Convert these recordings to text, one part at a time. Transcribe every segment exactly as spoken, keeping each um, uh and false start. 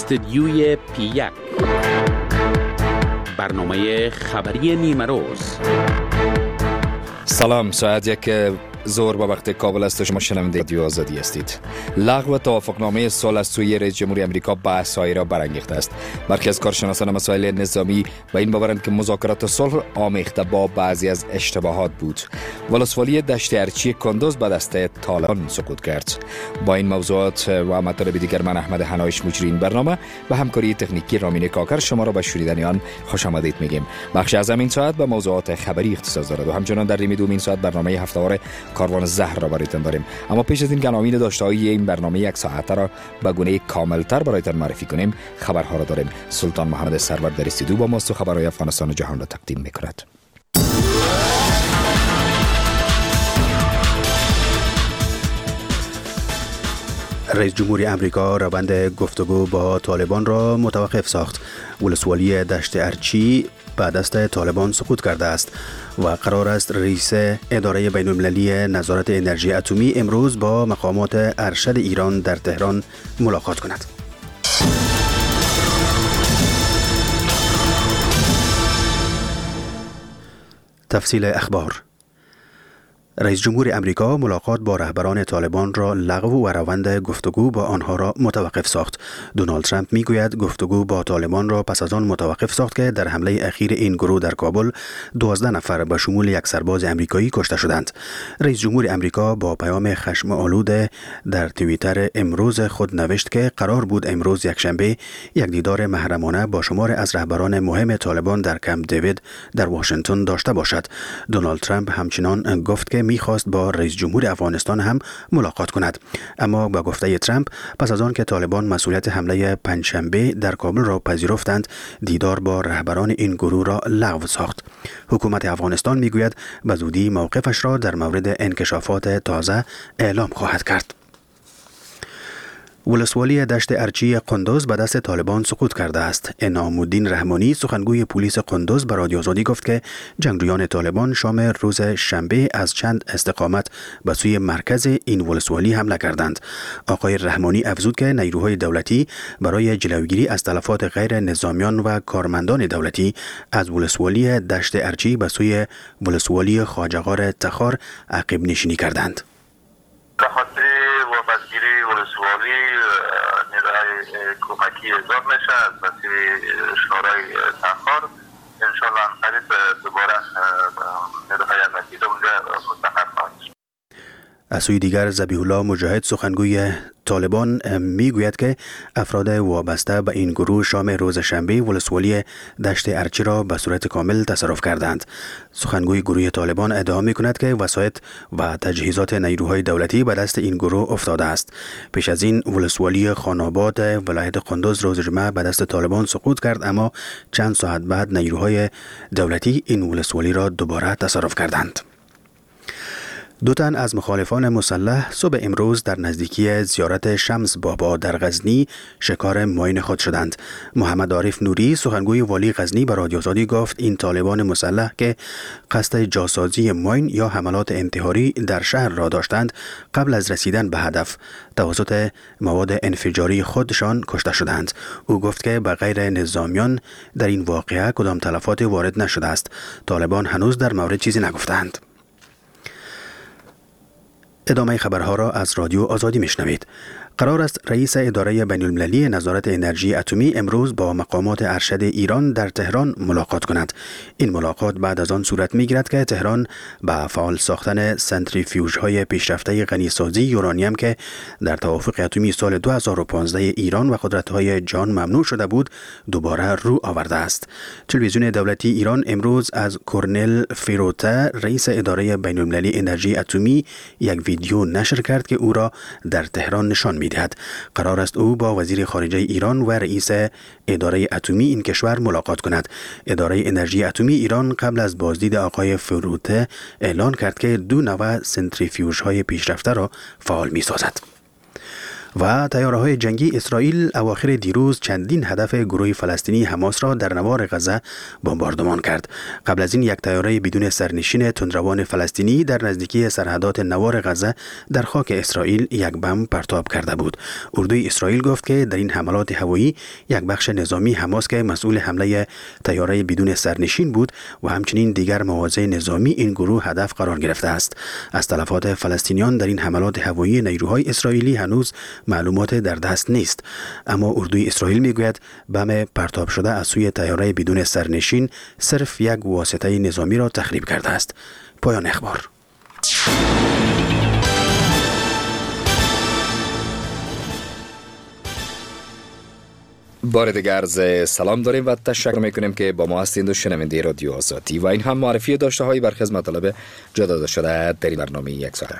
استدیوی پی یک، برنامه خبری نیمه روز. سلام، ساعت یک ظهر با وقت کابل است و شما شنونده رادیو آزادی هستید. لغو توافقنامه صلح از سوی رئیس جمهوری آمریکا بحث‌هایی را برانگیخته است. برخی از کارشناسان مسائل نظامی و این باورند که مذاکرات صلح آمیخته با بعضی از اشتباهات بود. ولسوالی دشت ارچی کندوز به دست طالبان سقوط کرد. با این موضوعات و مطالب دیگر من احمد حنایش مجری این برنامه به همکاری تکنیکی رامین کاکر شما را به شنیدن آن خوش آمدید میگیم. بخش از این ساعت به موضوعات خبری اختصاص دارد و همچنان در ریم دومین ساعت برنامه هفته‌وار کاروان زهر را برایتان داریم. اما پیش از این که عناوین داشته‌های این برنامه یک ساعته را به گونه کاملتر برایتان معرفی کنیم، خبرها را داریم. سلطان محمد سرور در استودیو با ماست و خبرهای افغانستان و جهان را تقدیم می‌کند. رئیس جمهوری آمریکا روند گفتگو با طالبان را متوقف ساخت. ولسوالی دشت ارچی به دست طالبان سقوط کرده است و قرار است رئیس اداره بین المللی نظارت انرژی اتمی امروز با مقامات ارشد ایران در تهران ملاقات کند. تفصیل اخبار. رئیس جمهور آمریکا ملاقات با رهبران طالبان را لغو و روند گفتگو با آنها را متوقف ساخت. دونالد ترامپ میگوید گفتگو با طالبان را پس از آن متوقف ساخت که در حمله اخیر این گروه در کابل دوازده نفر به شمول یک سرباز آمریکایی کشته شدند. رئیس جمهور آمریکا با پیام خشم آلود در توییتر امروز خود نوشت که قرار بود امروز یکشنبه یک دیدار محرمانه با شمار از رهبران مهم طالبان در کمپ دیوید در واشنگتن داشته باشد. دونالد ترامپ همچنان گفت که میخواست با رئیس جمهور افغانستان هم ملاقات کند، اما با گفته ترامپ پس از آن که طالبان مسئولیت حمله پنجشنبه در کابل را پذیرفتند، دیدار با رهبران این گروه را لغو ساخت. حکومت افغانستان میگوید به زودی موقفش را در مورد انکشافات تازه اعلام خواهد کرد. ولسوالی دشت ارچی کندوز به دست طالبان سقوط کرده است. انعام الدین رحمانی سخنگوی پلیس کندوز به رادیو آزادی گفت که جنگجویان طالبان شام روز شنبه از چند استقامت به سوی مرکز این ولسوالی حمله کردند. آقای رحمانی افزود که نیروهای دولتی برای جلوگیری از تلفات غیر نظامیان و کارمندان دولتی از ولسوالی دشت ارچی به سوی ولسوالی خواجه‌غار تخار عقب نشینی کردند. ولسوالی نیروهای کمکی اعزام میشه از مسیر شورای تخار. انشالله قریب دوباره نیروهای امنیتی اونجا مستقر خواهد شد. از سوی دیگر ذبیح الله مجاهد سخنگوی طالبان میگوید که افراد وابسته به این گروه شام روز شنبه ولسوالی دشت ارچی را به صورت کامل تصرف کردند. سخنگوی گروه طالبان ادعا میکند که وسایط و تجهیزات نیروهای دولتی به دست این گروه افتاده است. پیش از این ولسوالی خاناباد ولایت کندوز روز جمعه به دست طالبان سقوط کرد، اما چند ساعت بعد نیروهای دولتی این ولسوالی را دوباره تصرف کردند. دو تن از مخالفان مسلح صبح امروز در نزدیکی زیارت شمس بابا در غزنی شکار ماین خود شدند. محمد عارف نوری سخنگوی والی غزنی به رادیو آزادی گفت این طالبان مسلح که قصد جاسازی ماین یا حملات انتحاری در شهر را داشتند، قبل از رسیدن به هدف توسط مواد انفجاری خودشان کشته شدند. او گفت که به غیر نظامیان در این واقعه کدام تلفات وارد نشده است. طالبان هنوز در مورد چیزی نگفتند. ادامه خبرها را از رادیو آزادی میشنوید. قرار است رئیس اداره بین المللی نظارت انرژی اتمی امروز با مقامات ارشد ایران در تهران ملاقات کند. این ملاقات بعد از آن صورت میگیرد که تهران به فعال ساختن سنتریفیوژهای پیشرفته غنیسازی یورانیم که در توافق اتمی سال دو هزار و پانزده ایران و قدرت‌های جهان ممنوع شده بود دوباره رو آورده است. تلویزیون دولتی ایران امروز از کورنل فیروته رئیس اداره بین المللی انرژی اتمی یک ویدیو نشر کرد که او را در تهران نشان می‌دهد. قرار است او با وزیر خارجه ایران و رئیس اداره اتمی این کشور ملاقات کند. اداره انرژی اتمی ایران قبل از بازدید آقای فروته اعلان کرد که دو نوع سنتریفیوژهای پیشرفته را فعال می‌سازد. و طیاره‌های جنگی اسرائیل اواخر دیروز چندین هدف گروه فلسطینی حماس را در نوار غزه بمباردمان کرد. قبل از این یک طیاره بدون سرنشین تندروان فلسطینی در نزدیکی سرحدات نوار غزه در خاک اسرائیل یک بم پرتاب کرده بود. اردوی اسرائیل گفت که در این حملات هوایی یک بخش نظامی حماس که مسئول حمله طیاره بدون سرنشین بود و همچنین دیگر مواضع نظامی این گروه هدف قرار گرفته است. از تلفات فلسطینیان در این حملات هوایی نیروهای اسرائیلی هنوز معلومات در دست نیست، اما اردوی اسرائیل میگوید بم پرتاب شده از سوی طیاره بدون سرنشین صرف یک واسطه نظامی را تخریب کرده است. پایان اخبار. بار دیگر عرض سلام داریم و تشکر میکنیم که با ما هستید و شنونده رادیو آزادی و این هم معرفی داشته های برخی از مطالب جا داده شده در این برنامه یک ساعته.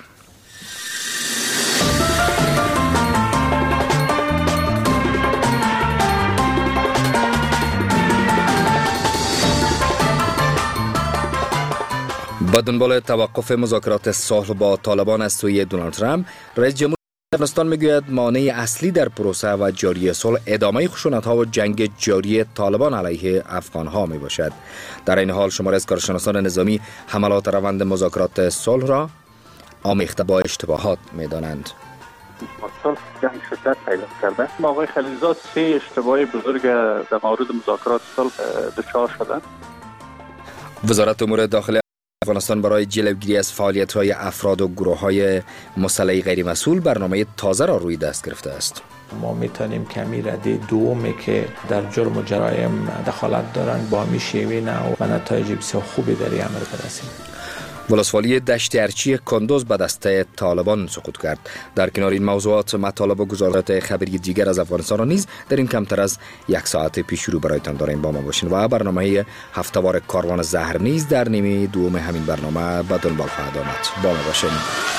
با دنبال توقف مذاکرات صلح با طالبان از سوی دونالد ترامپ، رئیس جمهور افغانستان میگوید مانع اصلی در پروسه و جاری صلح ادامه خشونت‌ها و جنگ جاری طالبان علیه افغان‌ها می باشد. در این حال شماری از کارشناسان نظامی حملات روند مذاکرات صلح را آمیخته با اشتباهات می‌دانند. صلح جنگ شدت پیدا کرده. ما آقای خلیلزاد سه اشتباه بزرگ در مورد مذاکرات صلح دچار شدند. وزارت امور داخلی افغانستان برای جلوگیری از فعالیت‌های افراد و گروه‌های مسلح غیر مسئول برنامه تازه را روی دست گرفته است. ما میتونیم کمی رده دومی که در جرم و جرایم دخالت دارند با همی شیوه و نتایج بسیار خوبی در این عمل برسیم. ولسوالی دشت ارچی کندوز به دست طالبان سقوط کرد. در کنار این موضوعات مطالب و گزارشات خبری دیگر از افغانستان را نیز در این کمتر از یک ساعت پیش رو برایتان داریم. با ما باشین و برنامه هفته‌وار کاروان زهر نیز در نیمه دوم همین برنامه به دنبال خواهد آمد. با ما باشین.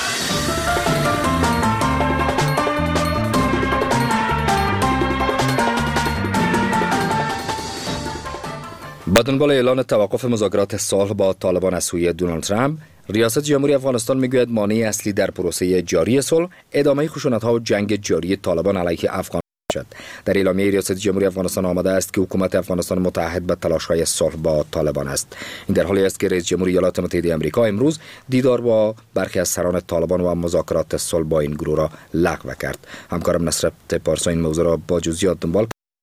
با دنبال اعلان توقف مذاکرات صلح با طالبان از سوی دونالد ترامپ، ریاست جمهوری افغانستان میگوید مانع اصلی در پروسه جاری صلح ادامه خشونت‌ها و جنگ جاری طالبان علیه افغان شد. در اعلامیه ریاست جمهوری افغانستان آمده است که حکومت افغانستان متعهد به تلاش‌های صلح با طالبان است. این در حالی است که رئیس جمهور ایالات متحده آمریکا امروز دیدار با برخی از سران طالبان و مذاکرات صلح با این گروه را لغو کرد. همکارم نصرت پارسا این موضوع را با جزئیات دنبال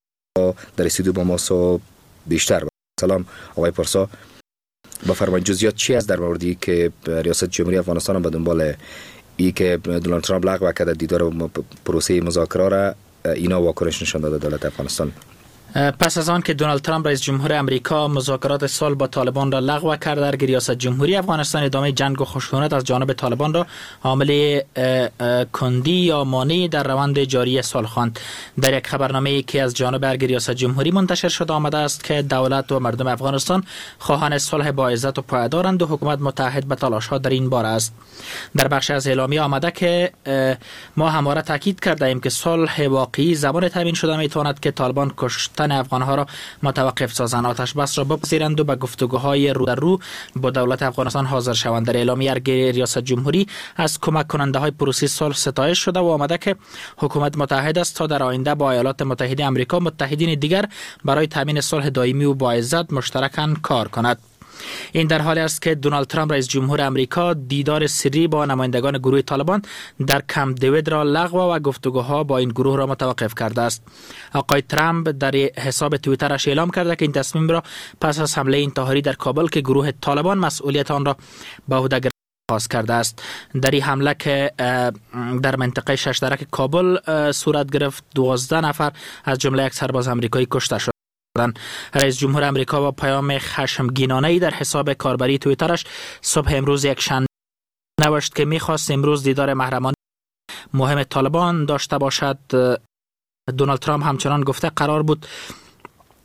در استودیو با ما سو بیشتر. سلام آقای پارسا، بفرمایید جزئیات چی است در موردی که ریاست جمهوری افغانستان به دنبال ای که دونالد ترامپ لغو کرده دیدار پروسه مذاکره را اینا واکنش نشان داده دولت افغانستان؟ پس از آن که دونالد ترامپ رئیس جمهور امریکا مذاکرات صلح با طالبان را لغو کرد، در ریاست جمهوری افغانستان ادامه جنگ و خشونت از جانب طالبان را عامل کندی یا مانعی در روند جاری صلح خواند. در یک خبرنامه‌ای که از جانب ریاست جمهوری منتشر شده آمده است که دولت و مردم افغانستان خواهان صلح با عزت و پایدارند و حکومت متعهد به تلاش‌ها در این باره است. در بخش از اعلامیه آمده که ما همواره تاکید کرده ایم که صلح واقعی زمان تامین شده میتواند که طالبان کشتن افغان‌ها را متوقف سازند، آتش بس را بپذیرند و به گفتگوهای رو در رو با دولت افغانستان حاضر شوند. در اعلامیه ریاست جمهوری از کمک کننده های پروسه صلح ستایش شده و آمده که حکومت متحد است تا در آینده با ایالات متحده آمریکا متحدین دیگر برای تامین صلح دائمی و با عزت مشترکاً کار کند. این در حالی است که دونالد ترامپ رئیس جمهور امریکا دیدار سری با نمایندگان گروه طالبان در کمپ دیوید را لغو و گفتگوها با این گروه را متوقف کرده است. آقای ترامپ در حساب توییترش اعلام کرده که این تصمیم را پس از حمله انتحاری در کابل که گروه طالبان مسئولیت آن را به عهده گرفته خواست کرده است. در این حمله که در منطقه ششدرک کابل صورت گرفت، دوازده نفر از جمله یک سرباز آمریکایی کشته شد. رئیس جمهور امریکا با پیام خشمگینانه‌ای در حساب کاربری توییترش صبح امروز یک شنبه نوشت که می‌خواست امروز دیدار محرمانه مهم طالبان داشته باشد. دونالد ترامپ همچنان گفته قرار بود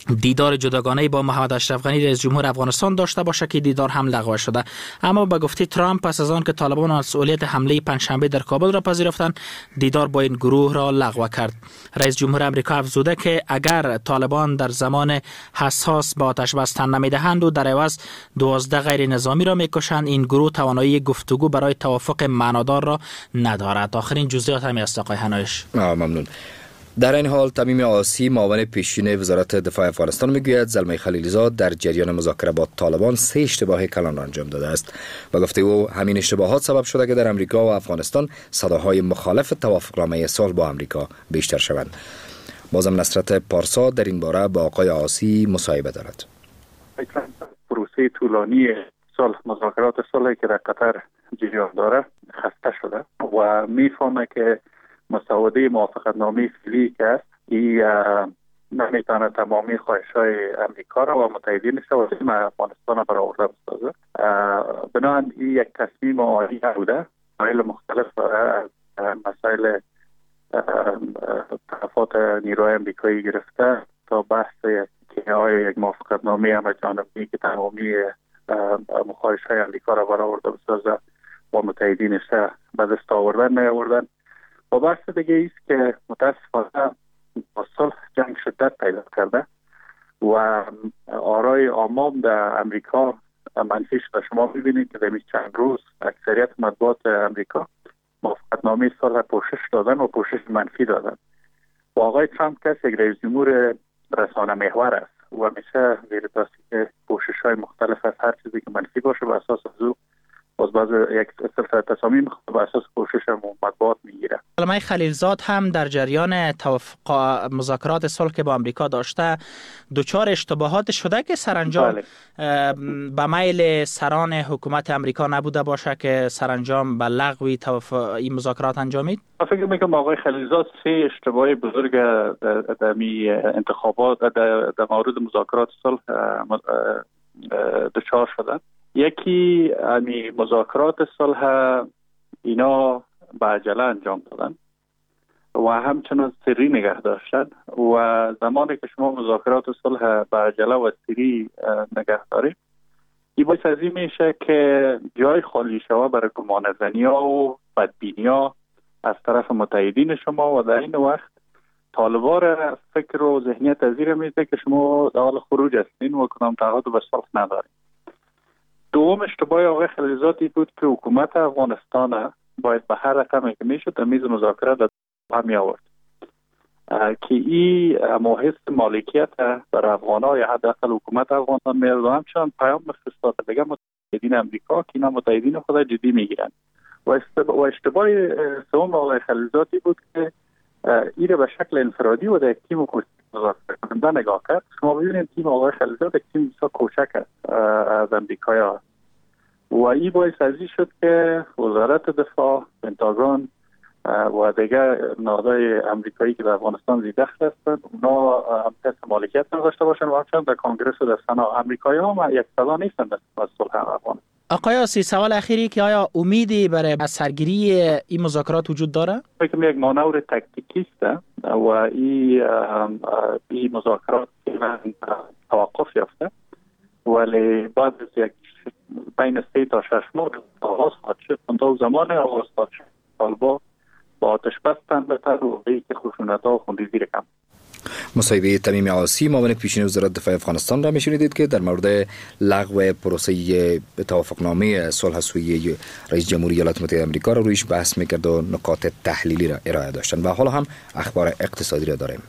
دیدار جداگانه با محمد اشرف غنی رئیس جمهور افغانستان داشته باشه که دیدار هم لغو شده. اما به گفته ترامپ پس از آن که طالبان مسئولیت حمله پنجشنبه در کابل را پذیرفتند، دیدار با این گروه را لغو کرد. رئیس جمهور آمریکا افزوده که اگر طالبان در زمان حساس با آتش بس تن نمیدهند و در عوض دوازده غیر نظامی را میکشند، این گروه توانایی گفتگو برای توافق معنادار را ندارد. آخرین جزئیات همین است آقای حنایش. ممنون. در این حال تمیم عاصی معاون پیشین وزارت دفاع افغانستان میگوید زلمه خلیلزاد در جریان مذاکره با طالبان سه اشتباه کلان انجام داده است و گفته او همین اشتباهات سبب شده که در امریکا و افغانستان صداهای مخالف توافقنامه صلح با امریکا بیشتر شوند. بازم نصرت پارسا در این باره با آقای عاصی مصاحبه دارد. پروسه طولانی صلح مذاکرات صلحی که در قطر جریان داره خسته شده و میفهمه که مسوده موافقتنامه فعلی که است این نمیتونه تمامی خواهش‌های امریکا را و متحدینش را و افغانستان را برآورده بسازه. بنابراین این یک تصمیم عالی بوده. مسائل مختلف از مسائل تلفات نیروهای امریکایی گرفته تا بحث که آیا یک موافقتنامه همه‌جانبی که تمامی خواهش‌های امریکا را برآورده بسازه و متحدینش را به دست آوردن نیاوردن. و بحث دیگه ایست که متاسفانه با صلح جنگ شدت پیدا کرده و آرای عامام در امریکا منفی شده. شما ببینید که در چند روز اکثریت مطبوعات امریکا موافقتنامه صلح پوشش دادن و پوشش منفی دادن و آقای ترامپ کسی یک رئیس جمهور رسانه محور است و میشه ویرتاسی که پوشش های مختلف از هر چیزی که منفی باشه به اساس از او باز باز یک سلسله تصامیم به اساس کوشش مطبوعات میگیره. زلمه خلیلزاد هم در جریان توافق مذاکرات صلح که با امریکا داشته دچار اشتباهات شده که سرانجام به میل سران حکومت امریکا نبوده باشه که سرانجام به لغو این مذاکرات انجامید. من فکر میکنم آقای خلیلزاد سه اشتباه بزرگ در می انتخابات در مورد مذاکرات صلح دچار شدن. یکی امی مذاکرات صلح اینا به عجله انجام دادن و همچنان سری نگه داشتن و زمانی که شما مذاکرات صلح به عجله و سری نگه دارید این باعث از این میشه که جای خالی شوه برای گمانه‌زنی ها و بدبینی ها از طرف متحدین شما و در این وقت طالبان فکر و ذهنیت از این میده که شما در حال خروج هستین و کدام تعهد به صلح ندارید. دوم اشتباه آقای خلیلزادی بود که حکومت افغانستان باید به هر رقمی که میشد در میز مذاکره در هم آورد که این ماهیت مالکیت بر افغان‌ها یا حداقل حکومت افغانستان میاد و همچنان پیام فرستاده بگم متحدین امریکا که اینا متحدین خود جدی میگیرن و اشتباه سوم آقای خلیلزادی بود که این به شکل انفرادی و در تیم مذاکره کننده نگاه کرد. شما ببینید تیم آقای خلیلزاد یک تیم بسیار کوچک است از امریکایی و این باعث از این شد که وزارت دفاع، پنتاگون و دیگر نهادهای امریکایی که در افغانستان زیدخل هستند اونا هم تست مالکیت نداشته باشند و همچنان در کنگرس و در سنا امریکایی ها هم یک صدا نیستند در صلح افغانستان. آقای عاصی، سوال اخیری که آیا امیدی برای سرگیری این مذاکرات وجود داره؟ فکر کنم یک مانور تاکتیکی است و این این مذاکرات توقف یافته ولی بعد از یک بین سه تا شش ماه آغاز خواهد شد. تا زمان آغاز خواهد شد طالبان با آتش بستن بهتر و به که خشونت ها و خونریزی را کم. مصاحبه تمیم عاصی معاون پیشین وزارت دفاع افغانستان را میشنیدید که در مورد لغو پروسه توافقنامه صلح سویه رئیس جمهوری ایالات متحده آمریکا را رویش بحث میکرد و نکات تحلیلی را ارائه داشتند. و حالا هم اخبار اقتصادی را داریم.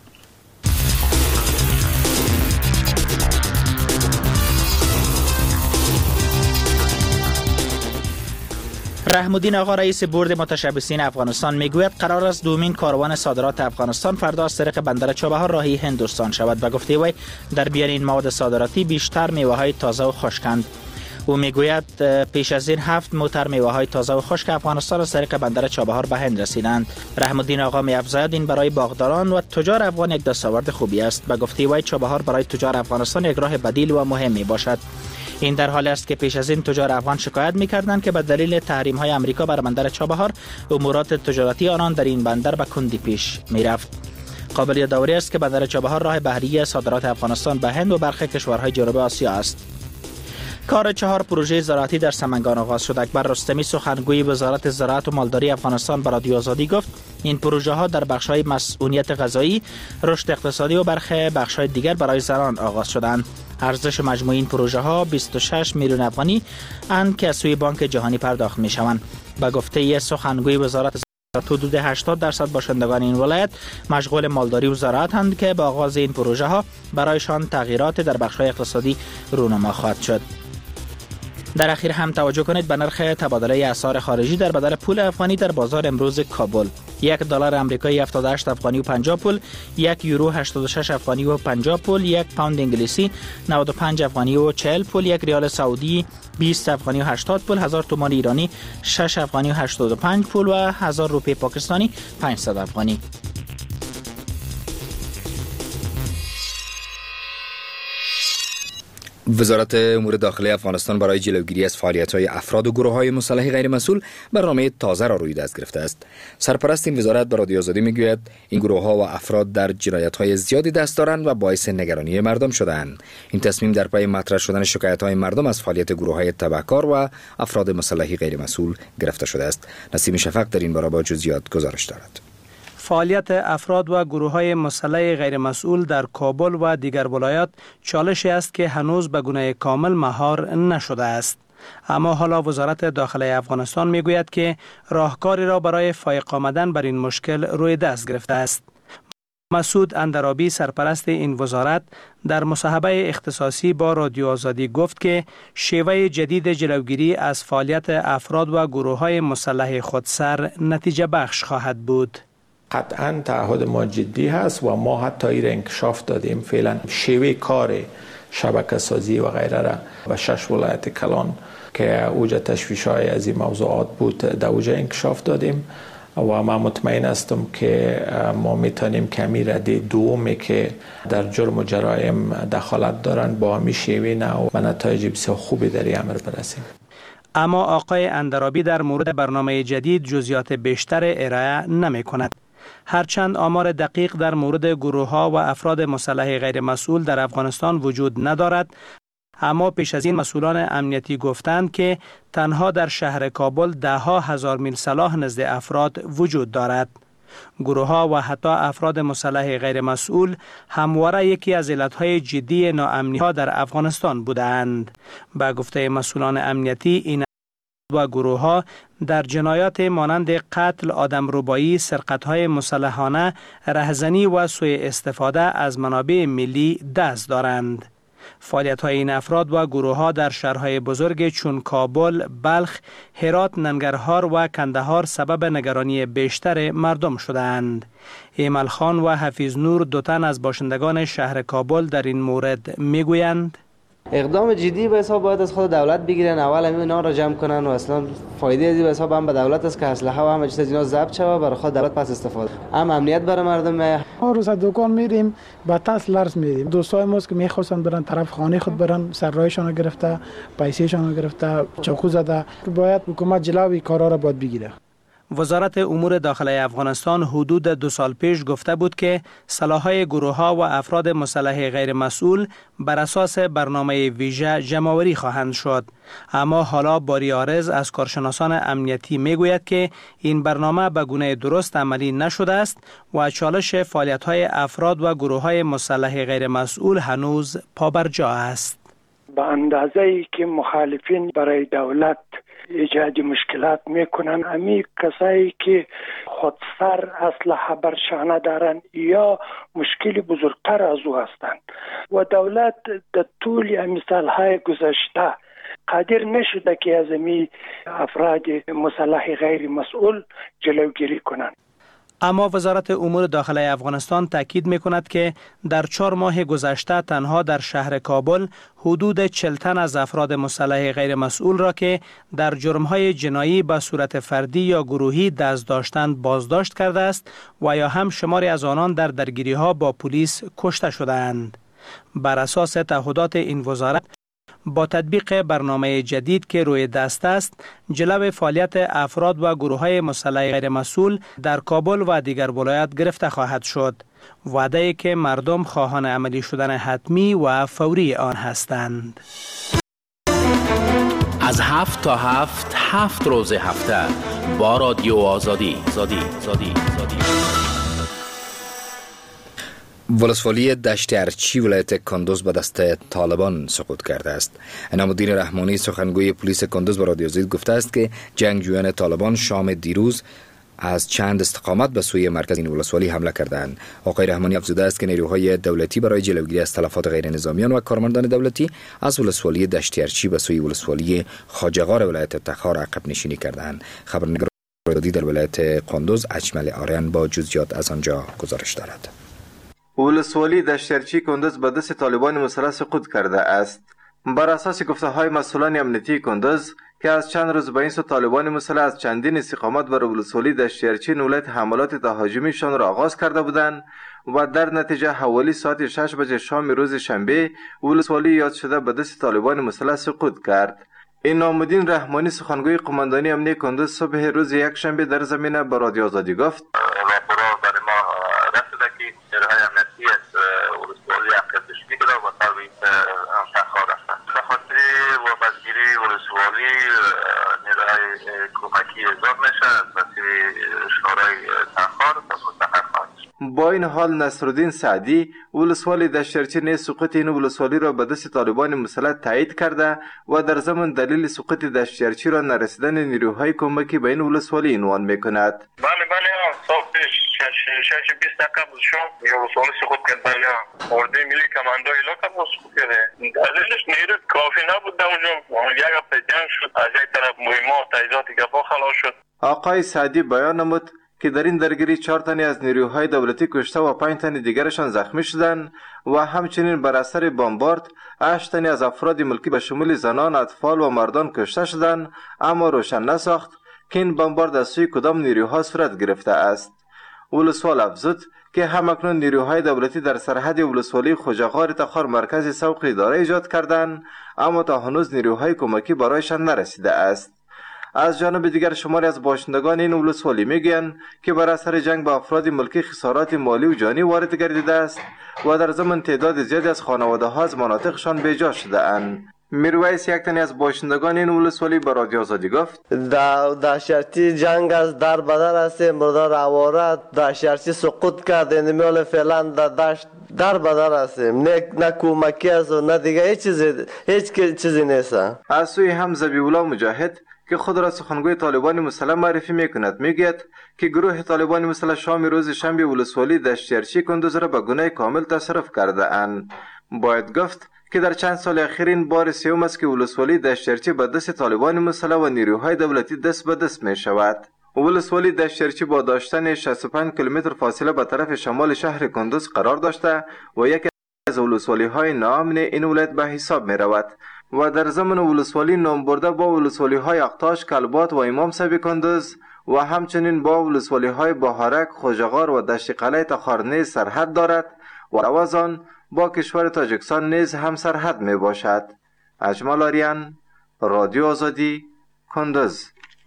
رحم‌الدین آقا رئیس بورد متشبثین افغانستان میگوید قرار است دومین کاروان صادرات افغانستان فردا از طریق بندر چابهار راهی هندوستان شود و گفته وی در بیان این مواد صادراتی بیشتر میوه‌های تازه و خشکند. او میگوید پیش از این هفت موتر میوه‌های تازه و خشک افغانستان از طریق بندر چابهار به هند رسیدند. رحم‌الدین آقا می‌افزاید این برای باغداران و تجار افغان یک دستاورد خوبی است. به گفته وی چابهار برای تجار افغانستان یک راه بدیل و مهم میباشد. این در حالی است که پیش از این تجار افغان شکایت می‌کردند که به دلیل تحریم‌های آمریکا بر بندر چابهار امورات تجارتی آنان در این بندر به کندی پیش می‌رفت. قابل یادآوری است که بندر چابهار راه بحری صادرات افغانستان به هند و برخی کشورهای جنوب آسیا است. کار چهار پروژه زراعتی در سمنگان آغاز شد. اکبر رستمی سخنگوی وزارت زراعت و مالداری افغانستان به رادیو آزادی گفت این پروژه ها در بخش‌های مسئولیت غذایی، رشد اقتصادی و برخی بخش‌های دیگر برای زنان آغاز شدند. ارزش مجموعی این پروژه ها بیست و شش میلیون افغانی اند که از سوی بانک جهانی پرداخت می شوند. به گفته سخنگوی وزارت زراعت حدود هشتاد درصد باشندگان این ولایت مشغول مالداری و زراعت اند که با آغاز این پروژه ها برایشان تغییرات در بخش‌های اقتصادی رونما خواهد شد. در اخیر هم توجه کنید به نرخ تبادله اسعار خارجی در بدل پول افغانی در بازار امروز کابل. یک دلار آمریکایی هفتاد و هشت افغانی و پنجاه پول، یک یورو هشتاد و شش افغانی و پنجاه پول، یک پوند انگلیسی نود و پنج افغانی و چهل پول، یک ریال سعودی بیست افغانی و هشتاد پول، هزار تومان ایرانی شش افغانی و هشتاد و پنج پول و هزار روپیه پاکستانی پانصد افغانی. وزارت امور داخلی افغانستان برای جلوگیری از فعالیت‌های افراد و گروه‌های مسلح غیر مسئول برنامه تازه را روی دست گرفته است. سرپرست این وزارت به رادیو آزادی میگوید این گروه‌ها و افراد در جنایت‌های زیادی دست دارند و باعث نگرانی مردم شده‌اند. این تصمیم در پی مطرح شدن شکایت‌های مردم از فعالیت گروه‌های تبهکار و افراد مسلح غیر مسئول گرفته شده است. نسیم شفق در این باره با جزئیات گزارش دارد. فعالیت افراد و گروه‌های مسلح غیر مسئول در کابل و دیگر ولایات چالشی است که هنوز به گونه کامل مهار نشده است. اما حالا وزارت داخلی افغانستان میگوید که راهکاری را برای فایق آمدن بر این مشکل روی دست گرفته است. مسعود اندرابی سرپرست این وزارت در مصاحبه اختصاصی با رادیو آزادی گفت که شیوه جدید جلوگیری از فعالیت افراد و گروه‌های مسلح خودسر نتیجه بخش خواهد بود. قطعا تعهد ما جدی هست و ما حتی این انکشاف دادیم. فعلا شیوه کار شبکه سازی و غیره را و شش ولایت کلان که اوج تشویش های از این موضوعات بود در اوج انکشاف دادیم و ما مطمئن هستم که ما میتونیم کمی رده دومی که در جرم و جرایم دخالت دارن با همی شیوه نو و نتایج بسیار خوبی در این امر برسیم. اما آقای اندرابی در مورد برنامه جدید جزئیات بیشتر ارائه نمی کند. هرچند آمار دقیق در مورد گروه‌ها و افراد مسلح غیر مسئول در افغانستان وجود ندارد، اما پیش از این مسئولان امنیتی گفتند که تنها در شهر کابل ده ها هزار میل سلاح نزد افراد وجود دارد. گروه‌ها و حتی افراد مسلح غیر مسئول همواره یکی از علتهای جدی ناامنی‌ها در افغانستان بودند. به گفته مسئولان امنیتی این و گروه‌ها در جنایات مانند قتل، آدمربایی، سرقت‌های مسلحانه، رهزنی و سوء استفاده از منابع ملی دست دارند. فعالیت‌های این افراد و گروه‌ها در شهرهای بزرگ چون کابل، بلخ، هرات، ننگرهار و کندهار سبب نگرانی بیشتر مردم شدند. ایمل خان و حفیظ نور دو تن از باشندگان شهر کابل در این مورد میگویند اقدام جدی به حساب باید از خود دولت بگیرن، اول همین اینا را جمع کنن و اصلا فایده ازی به حساب هم به دولت است که اسلحه و همه چیز از اینا ضبط شوه برای خود دولت پس استفاده. هم امنیت برای مردم. ما روز دکان میریم با تاس لرز میریم. دوستای ما که میخواستن برن طرف خانه خود برن سرایشان رو گرفته، پیسهشان رو گرفته، چاقو زده. باید حکومت جلوی کارا را باید بگیره. وزارت امور داخلی افغانستان حدود دو سال پیش گفته بود که سلاح‌های گروه‌ها و افراد مسلح غیر مسئول بر اساس برنامه ویژه جمع‌آوری خواهند شد. اما حالا باری عارض از کارشناسان امنیتی میگوید که این برنامه به گونه درست عملی نشده است و چالش فعالیت‌های افراد و گروه‌های مسلح غیر مسئول هنوز پابرجا است. به اندازه‌ای که مخالفین برای دولت ایجاد مشکلات میکنن، امی کسایی که خودسر اسلحه بر شانه دارن یا مشکلی بزرگتر از او هستند و دولت در طول امی سالهای گذشته قادر نشده که از امی افراد مسلح غیر مسئول جلوگیری کنند. اما وزارت امور داخلی افغانستان تاکید می‌کند که در چهار ماه گذشته تنها در شهر کابل حدود چهل تن از افراد مسلح غیر مسئول را که در جرم‌های جنایی به صورت فردی یا گروهی دست داشتند بازداشت کرده است و یا هم شماری از آنان در درگیری‌ها با پلیس کشته شده‌اند. بر اساس تعهدات این وزارت با تطبیق برنامه جدید که روی دست است، جلو فعالیت افراد و گروه‌های مسلح غیر مسئول در کابل و دیگر ولایات گرفته خواهد شد. وعده که مردم خواهان عملی شدن حتمی و فوری آن هستند. از هفت تا هفت هفت روز هفته با رادیو آزادی زادی زادی زادی ولسوالی دشت ارچی ولایت کندوز به دست طالبان سقوط کرده است. انعام‌الدین رحمانی سخنگوی پلیس کندوز به رادیو آزادی گفته است که جنگجویان طالبان شام دیروز از چند استقامت به سوی مرکز این ولسوالی حمله کردند. آقای رحمانی افزوده است که نیروهای دولتی برای جلوگیری از تلفات غیر نظامیان و کارمندان دولتی از ولسوالی دشت ارچی به سوی ولسوالی خواجه‌غار ولایت تخار عقب نشینی کردند. خبرنگار رادیو در ولایت کندوز اجمل آریان با جزئیات از آنجا گزارش دارد. ولسوالی دشت ارچی کندوز به دست طالبان مسلح سقوط کرده است. بر اساس گفته‌های مسئولان امنیتی کندوز که از چند روز به این سو طالبان مسلح از چندین استقامت بر ولسوالی دشت ارچی ولایت حملات تهاجمیشان را آغاز کرده بودند و در نتیجه حوالی ساعت شش بجه شام روز شنبه ولسوالی یاد شده به دست طالبان مسلح سقوط کرد. انعام‌الدین رحمانی سخنگوی قماندانی امنیتی کندوز صبح روز یک شنبه در زمینه به رادیو آزادی گفت: با این حال نصرالدین سعدی ولسوالی دشت ارچی نیز سقوط این ولسوالی را به دست طالبان مسلح تایید کرده و در ضمن دلیل سقوط دشت ارچی را نرسیدن نیروهای کمکی به این ولسوالی عنوان میکند. بله بله صبح شش بیست دقیقه بود شام یه ولسوالی سقوط کرد. بله ارده ملی کماندو علاقه بود سقوط کرده. دلیلش نیرو کافی نبود در اونجا. یک هفته جنگ شد، از یک طرف مهمات تجهیزاتی که خلاص شد. آقای سعدی بیان نمود که در این درگیری چهار تنی از نیروهای دولتی کشته و پنج تن دیگرشان زخمی شدند و همچنین بر اثر بمبارد هشت تنی از افراد ملکی به شمول زنان، اطفال و مردان کشته شدند، اما روشن نساخت که این بمبارد از سوی کدام نیروها صورت گرفته است. ولسوال افزود که همکنون نیروهای دولتی در سرحد ولسوالی خواجه‌غار تخار مرکز سوق اداره ایجاد کردند، اما تا هنوز نیروهای کمکی برایشان نرسیده است. از جانب دیگر شماری از باشندگان این ولسوالی میگویند که بر اثر جنگ به افراد ملکی خسارات مالی و جانی وارد گردیده است و در ضمن تعداد زیادی از خانواده ها از مناطقشان بیجا شده اند. میرویس یک تنی از باشندگان این ولسوالی به رادیو آزادی گفت: دشت ارچی جنگ از در بدر است، مردار عوارت دشت ارچی سقوط کرد، نمیال فعلا در دشت در بدر است، نه نه کمکی است و نه دیگه هیچ چیزی هیچ چیزی نیست. از سوی هم ذبیح‌الله مجاهد که خود را سخنگوی طالبان مسلح معرفی میکند میگوید که گروه طالبان مسلح شام روز شنبه ولسوالی دشت ارچی کندوز را به گونه کامل تصرف کرده اند. باید گفت که در چند سال اخیر این بار سوم است که ولسوالی دشت ارچی به دست طالبان مسلح و نیروهای دولتی دست به دست می شود. ولسوالی دشت ارچی با داشتن شصت و پنج کیلومتر فاصله به طرف شمال شهر کندوز قرار داشته و یکی از ولسوالی های ناامن این ولایت به حساب می رود و در ضمن ولسوالی نام برده با ولسوالی های اقتاش، کلبات و امام صاحب کندوز و همچنین با ولسوالی های بهارک، خواجه‌غار و دشت قلعه تخار نیز سرحد دارد و روازان با کشور تاجیکستان نیز هم سرحد می باشد. اجمل آریان، رادیو آزادی، کندوز.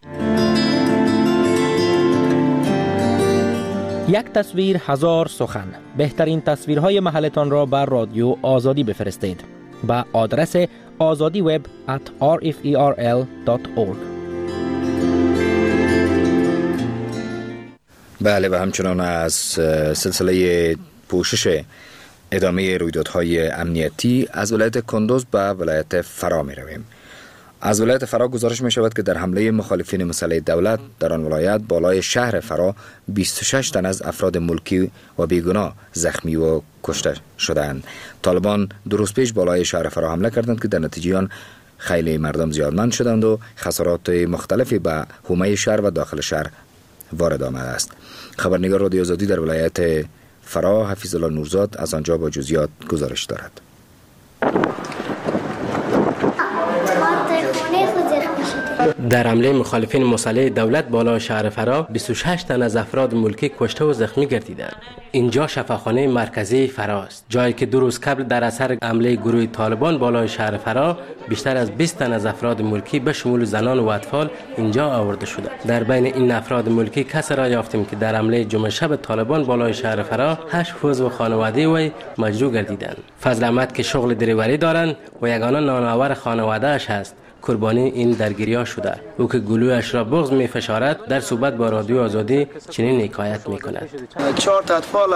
یک تصویر هزار سخن. بهترین تصویرهای محلتان را بر رادیو آزادی بفرستید با آدرس آزادی وب ات آر اف ای آر ال دات اورگ. بله و همچنان از سلسله پوشش ادامه رویدادهای امنیتی از ولایت کندوز به ولایت فرا می رویم. از ولایت فرا گزارش می شود که در حمله مخالفین مسلح دولت در آن ولایت بالای شهر فرا بیست و شش تن از افراد ملکی و بیگناه زخمی و کشته شدند. طالبان دو روز پیش بالای شهر فرا حمله کردند که در نتیجه آن خیلی مردم زیادمند شدند و خسارات مختلفی به حومه شهر و داخل شهر وارد آمده است. خبرنگار رادیو آزادی در ولایت فرا حفیظ الله نورزاد از آنجا با جزئیات گزارش دارد. در حمله مخالفین مسلح دولت بالای شهر فرا بیست و شش تن از افراد ملکی کشته و زخمی گردیدند. اینجا شفاخانه مرکزی فرا است، جایی که دو روز قبل در اثر حمله گروه طالبان بالای شهر فرا بیشتر از بیست تن از افراد ملکی به شمول زنان و اطفال اینجا آورده شده. در بین این افراد ملکی کسی را یافتیم که در حمله جمعه شب طالبان بالای شهر فرا هشت عضو خانواده وی مجروح گردیدند. فضل احمد که شغل دریوری دارند و یگانه نانآور خانواده اش است قربانی این درگیری شده. او که گلویش را بغض می فشارد در صحبت با رادیو آزادی چنین حکایت می کند. چهار تا اطفال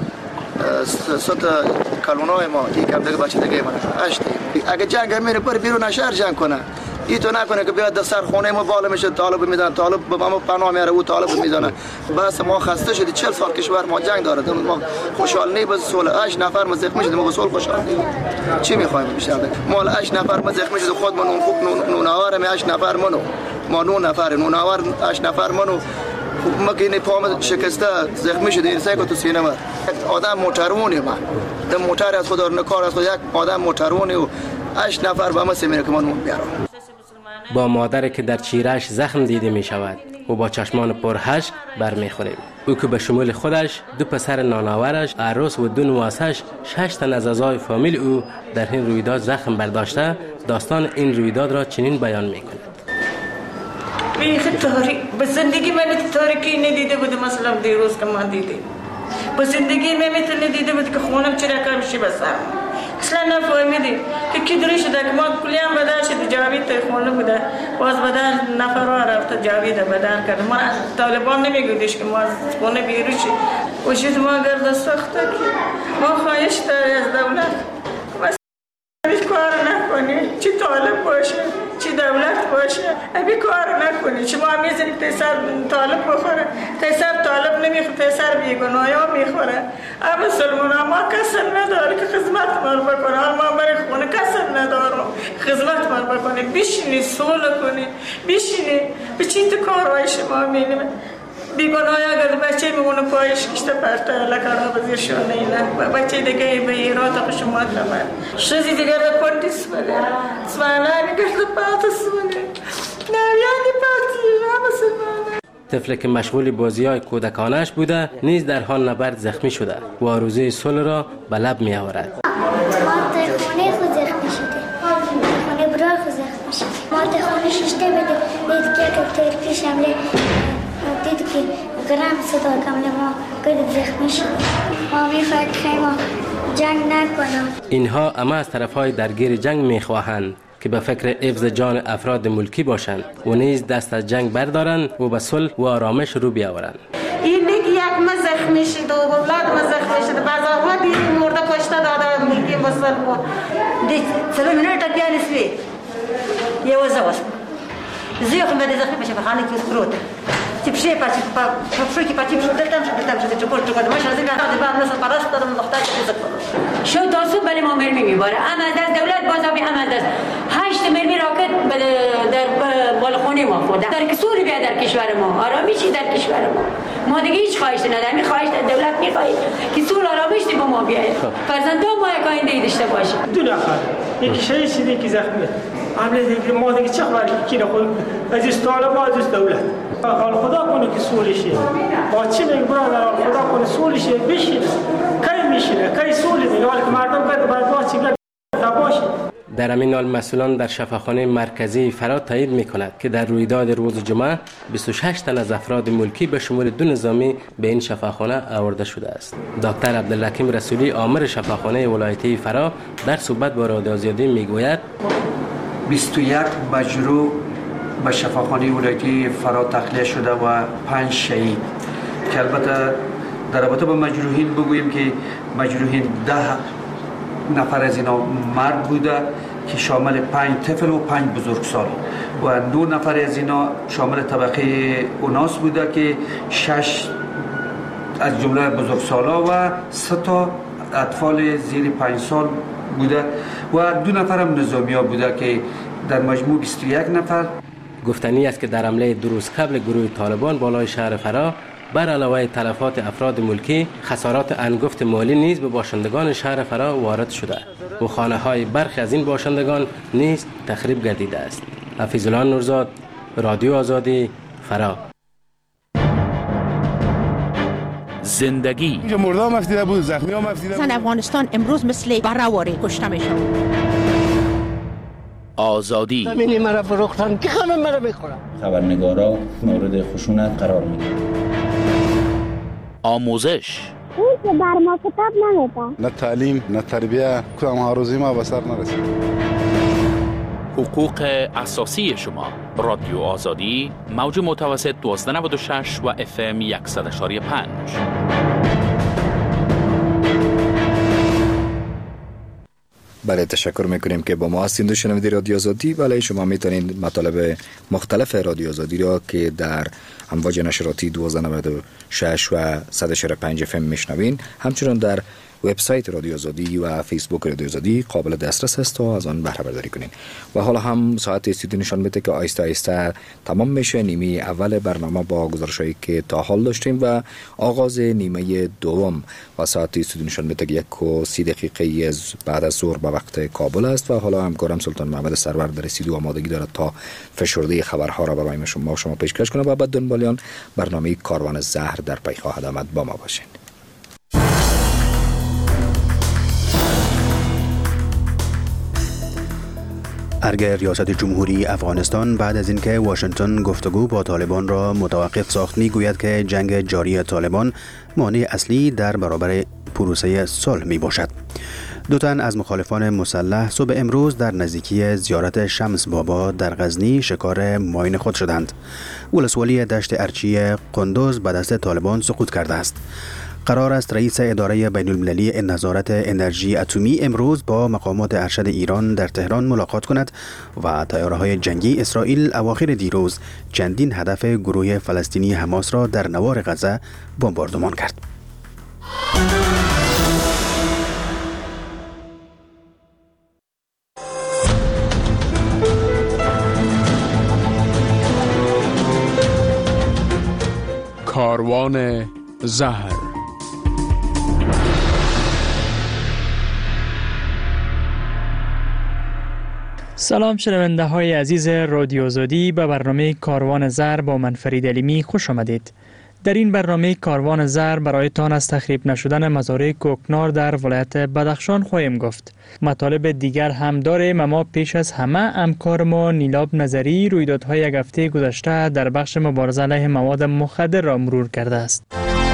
صد کلونای ما یک هم دیگه بچه دیگه من اشتی اگه جنگ میره پر بیرون شهر جنگ کنه ای تو نکنه که بیاد در سر خونه ما بالا میشه طالب میدن طالب به ما پناه میاره او طالب میزنه. بس ما خسته شدی چهل سال کشور ما جنگ داره ما خوشحال نی بس سول هشت نفر ما زخمی شدیم ما به سول خوشحال نی چی میخوایم بیشتر ما هشت نفر ما زخمی شدیم خود من اون خوب نوناوار می هشت نفر منو ما نه نفر نوناوار هشت نفر منو مکینه پام شکسته زخمی شده این سایه که تو سینه ما آدم موترونی ما در موتر از خود دارن کار از خود یک آدم موترونی و هشت نفر با ما سمیره که من اون بیارم. با مادر که در چیرش زخم دیده می شود و با چشمان پرهش برمی خوریم. او که به شمول خودش دو پسر ناناورش عروس و دو نواسش شش تن از اعضای فامیل او در این رویداد زخم برداشته داستان این رویداد را چنین بیان می کند. بیخ تاریک به زندگی من تاریکی ندیده بودم مثلا دیروز که من دیدم به زندگی من میتونه دیده بود که خونم چرا کار میشه بسر اصلا نفهمیدی که کی دری شده که ما کلیم بدل شد جاوید تا خونه بوده باز بدل نفر ها رفت جاوید بدل کرد ما طالبان نمیگودیش که ما از خونه بیرون شد و شد ما گرد سخته که ما خواهش داری از دولت بس کار نکنی چی طالب باشه چی دولت باشه ابی کار نکنی چی ما میزنیم تیسر طالب بخوره تیسر طالب نمیخوره تیسر بیگناهی ها میخوره اما سلمون ما کسر نداره که خدمت مال بکنه حال ما برای خونه کسر ندارم خدمت مال بکنه بیشینی سول کنی بیشینی به چی تو کار شما مینیم بیگناهی اگر بچه میمونه پایش کشته پرته لکارا بزیر شونه اینا بچه دیگه به ایران تا شما نمید شزی دیگر دا پندیس بله سمانه دیگر دا پاتس بله نویانی پاتی همه سمانه طفل که مشغول بازی های کودکانش بوده نیز در حال نبرد زخمی شده و آرزوی صلح را به لب می آورد. ما تا خونه خود زخمی شده خونه برای خود زخمی شده ما تا خونه ششته بده دید که که تیر پیش حمله دید که گرم صدا کمله ما گرد زخمی شده ما میخواهد که ما جنگ نکنم. اینها اما از طرف های درگیر جنگ میخواهند که به فکر حفظ جان افراد ملکی باشند و نیز دست از جنگ بردارند و به صلح و آرامش رو بیاورند. این دیگه یک ما زخمی شد و اولاد ما زخمی شد بعض آقا دیدیم مرده کشته داده ملکی مسلمان دید سبه منوی تکیه نسوی یه وزه واسه زیخ مده زخمی بشه بخانه که سپروته تبشي باتي بفريكي باتي مش دلتم مش دلتم مش تقول تقول مش لازم يعطي بعض الناس قرصت دارم محتاج يذكر شو توصل بالي ما مرمي میباره اما در دولت بازابی اما در هشت مرمی راکت در بالخونه ما خورده در کسوری بیا در کشور ما آرامی چی در کشور ما ما دیگه هیچ خواهش نداریم خواهش دولت میخواهیم که سور آرامیش با ما بیاید فرزندان ما یک آینده داشته باشه دو نفر یکی شهید شده یکی زخمی عمل دیگه ما دیگه چه خبر کی نخواد از طالب از دولت حال خدا کنه که صلح شه با چی میگه برادر خدا کنه صلح شه بشینه کی میشینه کی صلح دیگه ولی که مردم بعد بعد واسه باشه. در همین حال مسئولان در شفاخانه مرکزی فرا تایید می‌کند که در رویداد روز جمعه بیست و شش تن از افراد ملکی به شمول دو نظامی به این شفاخانه آورده شده است. دکتر عبدالحکیم رسولی آمر شفاخانه ولایتی فرا در صحبت با رادیو آزادی میگوید بیست و یک مجروح به شفاخانه ولایتی فرا تخلیه شده و پنج شهید که البته در رابطه با مجروحین بگوییم که مجروحین ده نفر از اینا مرد بوده که شامل پنج طفل و پنج بزرگسال و دو نفر از اینا شامل طبقه اوناس بوده که شش از جمله بزرگسالا و سه تا اطفال زیر پنج سال بوده و دو نفر هم نظامی ها بوده که در مجموع بیست و یک نفر. گفتنی است که در حمله دو روز قبل گروه طالبان بالای شهر فرا بر علاوه تلفات افراد ملکی خسارات انگفت مالی نیز به باشندگان شهر فرا وارد شده و خانه های برخی از این باشندگان نیز تخریب گردیده است. حفیظ الله نورزاد، رادیو آزادی فرا. زندگی اینجا مردا هم افتیده بود، زخمی هم افتیده بود. زن افغانستان امروز مثل برآوری کشته میشه. آزادی زمینی مرا فروختن که خانم مرا میخورم. خبرنگارا مورد خشونت قرار میگیرن. آموزش اون که بر ما کتاب نمیده. نه تعلیم نه تربیه، کدام ها روزی ما به سر نرسید. حقوق اساسی شما. رادیو آزادی موج متوسط دوازده نود و شش و اف ام صد و یک و پنج. بله، تشکر میکنیم که با ما هستید و شنونده رادیو آزادی. بله، شما میتونید مطالب مختلف رادیو آزادی را که در امواج نشراتی دوازده نود و شش و صد و پنج اف ام میشنوین، همچنین در وبسایت رادیو آزادی و فیسبوک رادیو آزادی قابل دسترس است تا از آن بهره برداری کنین. و حالا هم ساعت استودیو نشان میده که آیسته آیسته تمام میشه نیمه اول برنامه با گزارشایی که تا حال داشتیم و آغاز نیمه دوم و ساعت استودیو نشان میده که یک و سی دقیقه از بعد از ظهر به وقت کابل است و حالا همکارم سلطان محمد سرور در استودیو آمادگی دارد تا فشرده خبرها را برای شما شما پیشکش کنه و بعد دنبالیان برنامه کاروان زهر در پی خواهد آمد. با ما باشین. ارگ ریاست جمهوری افغانستان بعد از اینکه واشنگتن گفتگو با طالبان را متوقف ساخت میگوید که جنگ جاری طالبان مانع اصلی در برابر پروسه صلح می باشد. دو تن از مخالفان مسلح صبح امروز در نزدیکی زیارت شمس بابا در غزنی شکار ماین خود شدند. ولسوالی دشت ارچی قندوز به دست طالبان سقوط کرده است. قرار است رئیس اداره بین المللی نظارت انرژی اتمی امروز با مقامات ارشد ایران در تهران ملاقات کند و طیاره‌های جنگی اسرائیل اواخر دیروز چندین هدف گروه فلسطینی حماس را در نوار غزه بمباردمان کرد. کاروان زهر. سلام شنونده های عزیز رادیو آزادی، به برنامه کاروان زر با من فرید علیمی خوش آمدید. در این برنامه کاروان زر برایتان از تخریب نشدن مزارع کوکنار در ولایت بدخشان خواهیم گفت. مطالب دیگر هم داریم، اما پیش از همه همکار ما نیلاب نظری رویدادهای یک هفته گذشته در بخش مبارزه علیه مواد مخدر را مرور کرده است.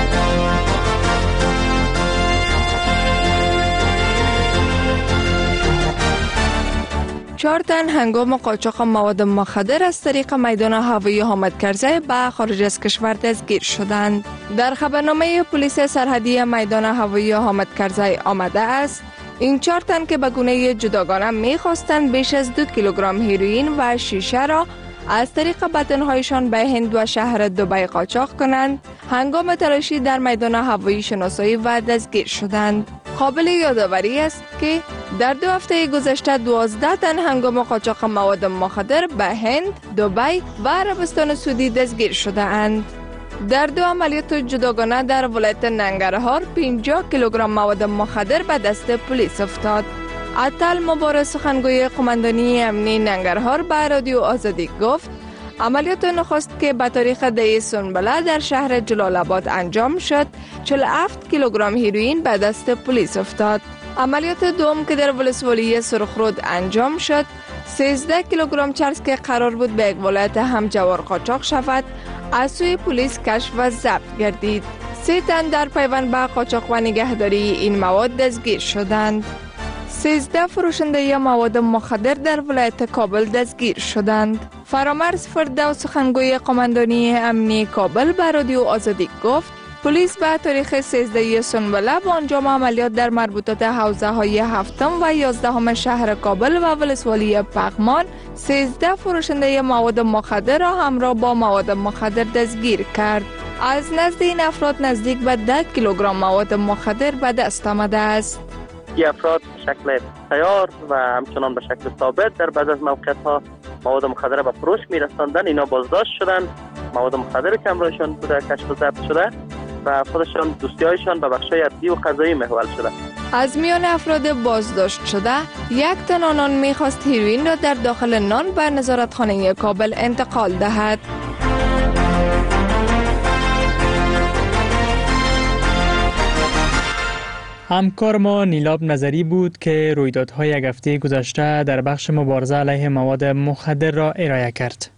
چهار تن هنگام قاچاق مواد مخدر از طریق میدان هوایی حامد کرزی به خارج از کشور دستگیر شدند. در خبرنامه پلیس سرحدی میدان هوایی حامد کرزی آمده است این چهار تن که به گونه جداگانه می‌خواستند بیش از دو کیلوگرم هیروئین و شیشه را از طریق بدنهایشان به هند و شهر دبی قاچاق کنند، هنگام تلاشی در میدان هوایی شناسایی و دستگیر شدند. قابل یادآوری است که در دو هفته گذشته دوازده تن هنگام قاچاق مواد مخدر به هند، دبی و عربستان سعودی دستگیر شده اند. در دو عملیات جداگانه در ولایت ننگرهار پنجاه کیلوگرم مواد مخدر به دست پلیس افتاد. عطل مبارز سخنگوی قماندانی امنی ننگرهار به رادیو آزادی گفت عملیات نخست که به تاریخ ده سنبله در شهر جلال آباد انجام شد چهل و هفت کیلوگرم هیروئین به دست پلیس افتاد. عملیات دوم که در ولسوالی سرخرود انجام شد سیزده کیلوگرم چرس که قرار بود به یک ولایت همجوار قاچاق شود از سوی پلیس کشف و ضبط گردید. سه تن در پیوند به قاچاق و نگهداری این مواد دستگیر شدند. سیزده فروشنده مواد مخدر در ولایت کابل دستگیر شدند. فرامرز فردوس سخنگوی قماندانی امنی کابل به رادیو آزادی گفت پلیس به تاریخ سیزده سنبله با انجام عملیات در مربوطات حوزه های هفتم و یازدهم شهر کابل و ولسوالی پغمان سیزده فروشنده مواد مخدر را همراه با مواد مخدر دستگیر کرد. از نزد این افراد نزدیک به ده کیلوگرم مواد مخدر به دست آمده است. این افراد به شکل تیار و همچنان به شکل ثابت در بعض از موقعیت‌ها مواد مخدر به فروش می‌رساندند. اینا بازداشت شدند، مواد مخدر که همراهشان بوده کشف و ضبط شده و خودشان دوستی‌هایشان به بخش‌های عدلی و قضایی محول شده. از میان افراد بازداشت شده یک تن آنان میخواست هیروئین را در داخل نان به نظارتخانه کابل انتقال دهد. همکار ما نیلاب نظری بود که رویدادهای یک هفته گذشته در بخش مبارزه علیه مواد مخدر را ارائه کرد.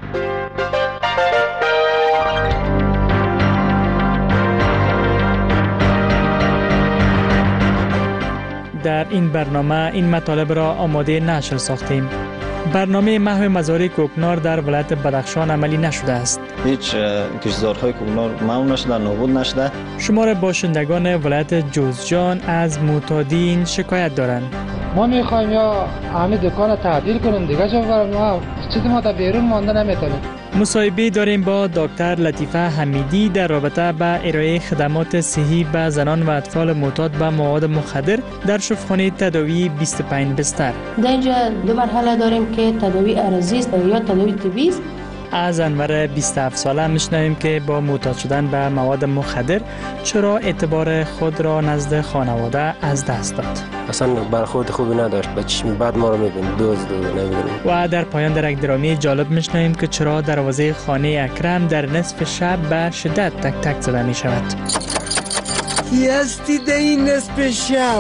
در این برنامه این مطالب را آماده نشر ساختیم. برنامه محو مزارع کوکنار در ولایت بدخشان عملی نشده است. هیچ کشتزارهای کوکنار محو نشده، نابود نشده. شمار باشندگان ولایت جوزجان از معتادین شکایت دارند. ما میخوایم یا همه دکان تعطیل کنیم دیگه جا ببریم، ما چیزی ما تا بیرون مانده نمیتونیم. مصاحبه داریم با دکتر لطیفه حمیدی در رابطه با ارائه خدمات صحی به زنان و اطفال معتاد به مواد مخدر در شفاخانه تداوی بیست و پنج بستر. در اینجا دو مرحله داریم که تداوی عرضی است یا تداوی طبی است. از انور بیست و هفت ساله میشنویم که با معتاد شدن به مواد مخدر چرا اعتبار خود را نزد خانواده از دست داد. اصلا برخورد خوبی نداشت، به چشم بعد ما رو میبینیم دوز دوز نمیدونیم. و در پایان در یک درامی جالب میشنویم که چرا دروازه خانه اکرم در نصف شب به شدت تک تک زده می شود. کی هستی در این نصف شب؟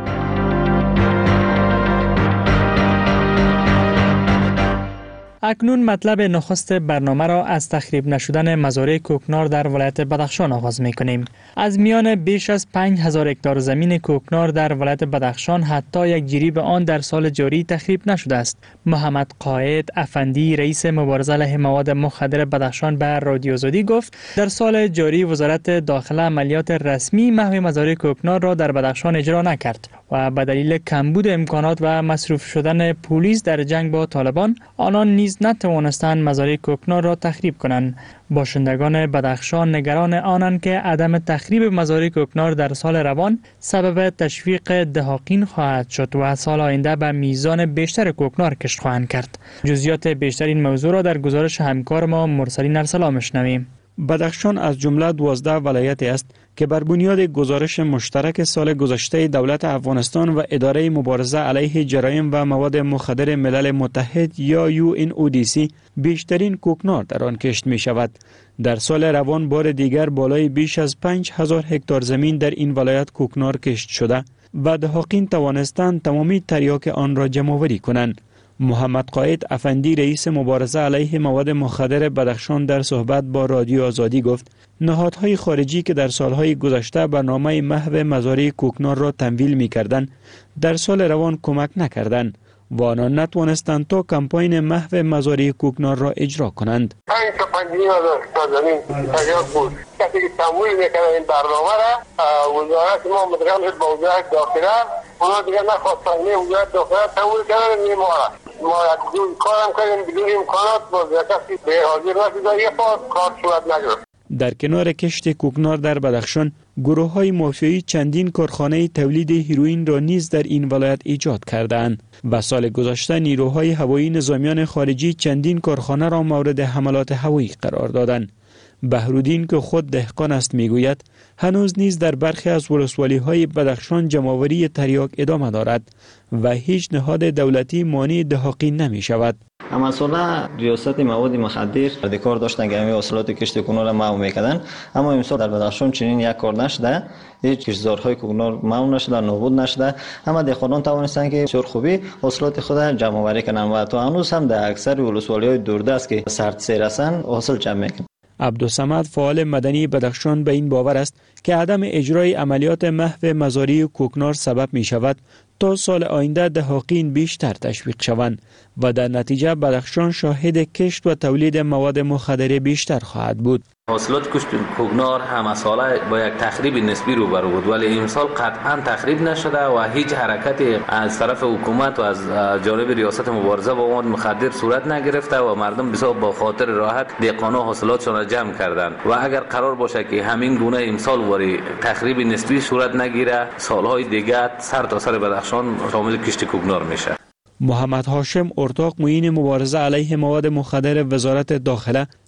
اکنون مطلب نخست برنامه را از تخریب نشدن مزارع کوکنار در ولایت بدخشان آغاز می‌کنیم. از میان بیش از پنج هزار هکتار زمین کوکنار در ولایت بدخشان حتی یک جریب آن در سال جاری تخریب نشده است. محمد قائد افندی رئیس مبارزه علیه مواد مخدر بدخشان به رادیو آزادی گفت در سال جاری وزارت داخله عملیات رسمی محو مزارع کوکنار را در بدخشان اجرا نکرد و به دلیل کمبود امکانات و مصروف شدن پلیس در جنگ با طالبان آنان نیز نتوانستند مزارع کوکنار را تخریب کنند. باشندگان بدخشان نگران آنند که عدم تخریب مزارع کوکنار در سال روان سبب تشویق دهاقین خواهد شد و سال آینده به میزان بیشتر کوکنار کشت خواهند کرد. جزئیات بیشتر این موضوع را در گزارش همکار ما مرسلین ارسلان میشنویم. بدخشان از جمله دوازده ولایتی است که بر بنیاد گزارش مشترک سال گذشته دولت افغانستان و اداره مبارزه علیه جرایم و مواد مخدر ملل متحد یا یو ان او دی سی بیشترین کوکنار در آن کشت می شود. در سال روان بار دیگر بالای بیش از پنج هزار هکتار زمین در این ولایت کوکنار کشت شده و دهاقین توانستند تمامی تریاک آن را جمع‌آوری کنند. محمد قائد افندی رئیس مبارزه علیه مواد مخدر بدخشان در صحبت با رادیو آزادی گفت نهادهای خارجی که در سالهای گذشته برنامه محو مزارع کوکنار را تمویل می‌کردند در سال روان کمک نکردند و آنان نتوانستند تا کمپاین محو مزارع کوکنار را اجرا کنند. پنج تا پنج هزار زمین تریاک بود. کسی که تمویل می‌کرد این برنامه را وزارت ما مدرم شد با وزارت داخله، اونا دیگه نخواستن وزارت داخله تمویل کردن میماره. ما دون کارم کردیم بدون امکانات با کسی به حاضر نشده یه پاس کار صورت نگرفت. در کنار کشت کوکنار در بدخشان گروه های مافیایی چندین کارخانه تولید هیروئین را نیز در این ولایت ایجاد کردند و سال گذشته نیروهای هوایی نظامیان خارجی چندین کارخانه را مورد حملات هوایی قرار دادند. بهرودین که خود دهقان است میگوید هنوز نیز در برخی از ولسوالی های بدخشان جمع‌آوری تریاک ادامه دارد و هیچ نهاد دولتی مانع دهاقین نمی شود. اما ساله ریاست مواد مخدر در کار داشتن که همه حاصلات کشت کوکنار را محو میکردن، اما امسال در بدخشان چنین یک کار نشده، هیچ کشتزارهای کوکنار محو نشده، نابود نشده، اما دهقانان توانستند که بسیار خوبی حاصلات خود جمع آوری کنند و تا هنوز هم در اکثر ولسوالی‌های دوردست که سردسیر هستند حاصل جمع میکنند. عبدالصمد فعال مدنی بدخشان به این باور است که عدم اجرای عملیات محو مزارع کوکنار سبب می شود تا سال آینده دهاقین بیشتر تشویق شوند و در نتیجه بدخشان شاهد کشت و تولید مواد مخدر بیشتر خواهد بود. حاصلات کشت کوکنار همه ساله با یک تخریب نسبی روبرو بود، ولی امسال قطعا تخریب نشده و هیچ حرکتی از طرف حکومت و از جانب ریاست مبارزه با مواد مخدر صورت نگرفته و مردم بسیار با خاطر راحت دهقانا حاصلاتشان را جمع کردند و اگر قرار باشه که همین گونه امسال وری تخریب نسبی صورت نگیره، سالهای دیگر سر تا سر بدخشان شامل کشت کوکنار میشه. محمد هاشم ارتاق معین مبارزه علیه مواد مخدر وزارت داخله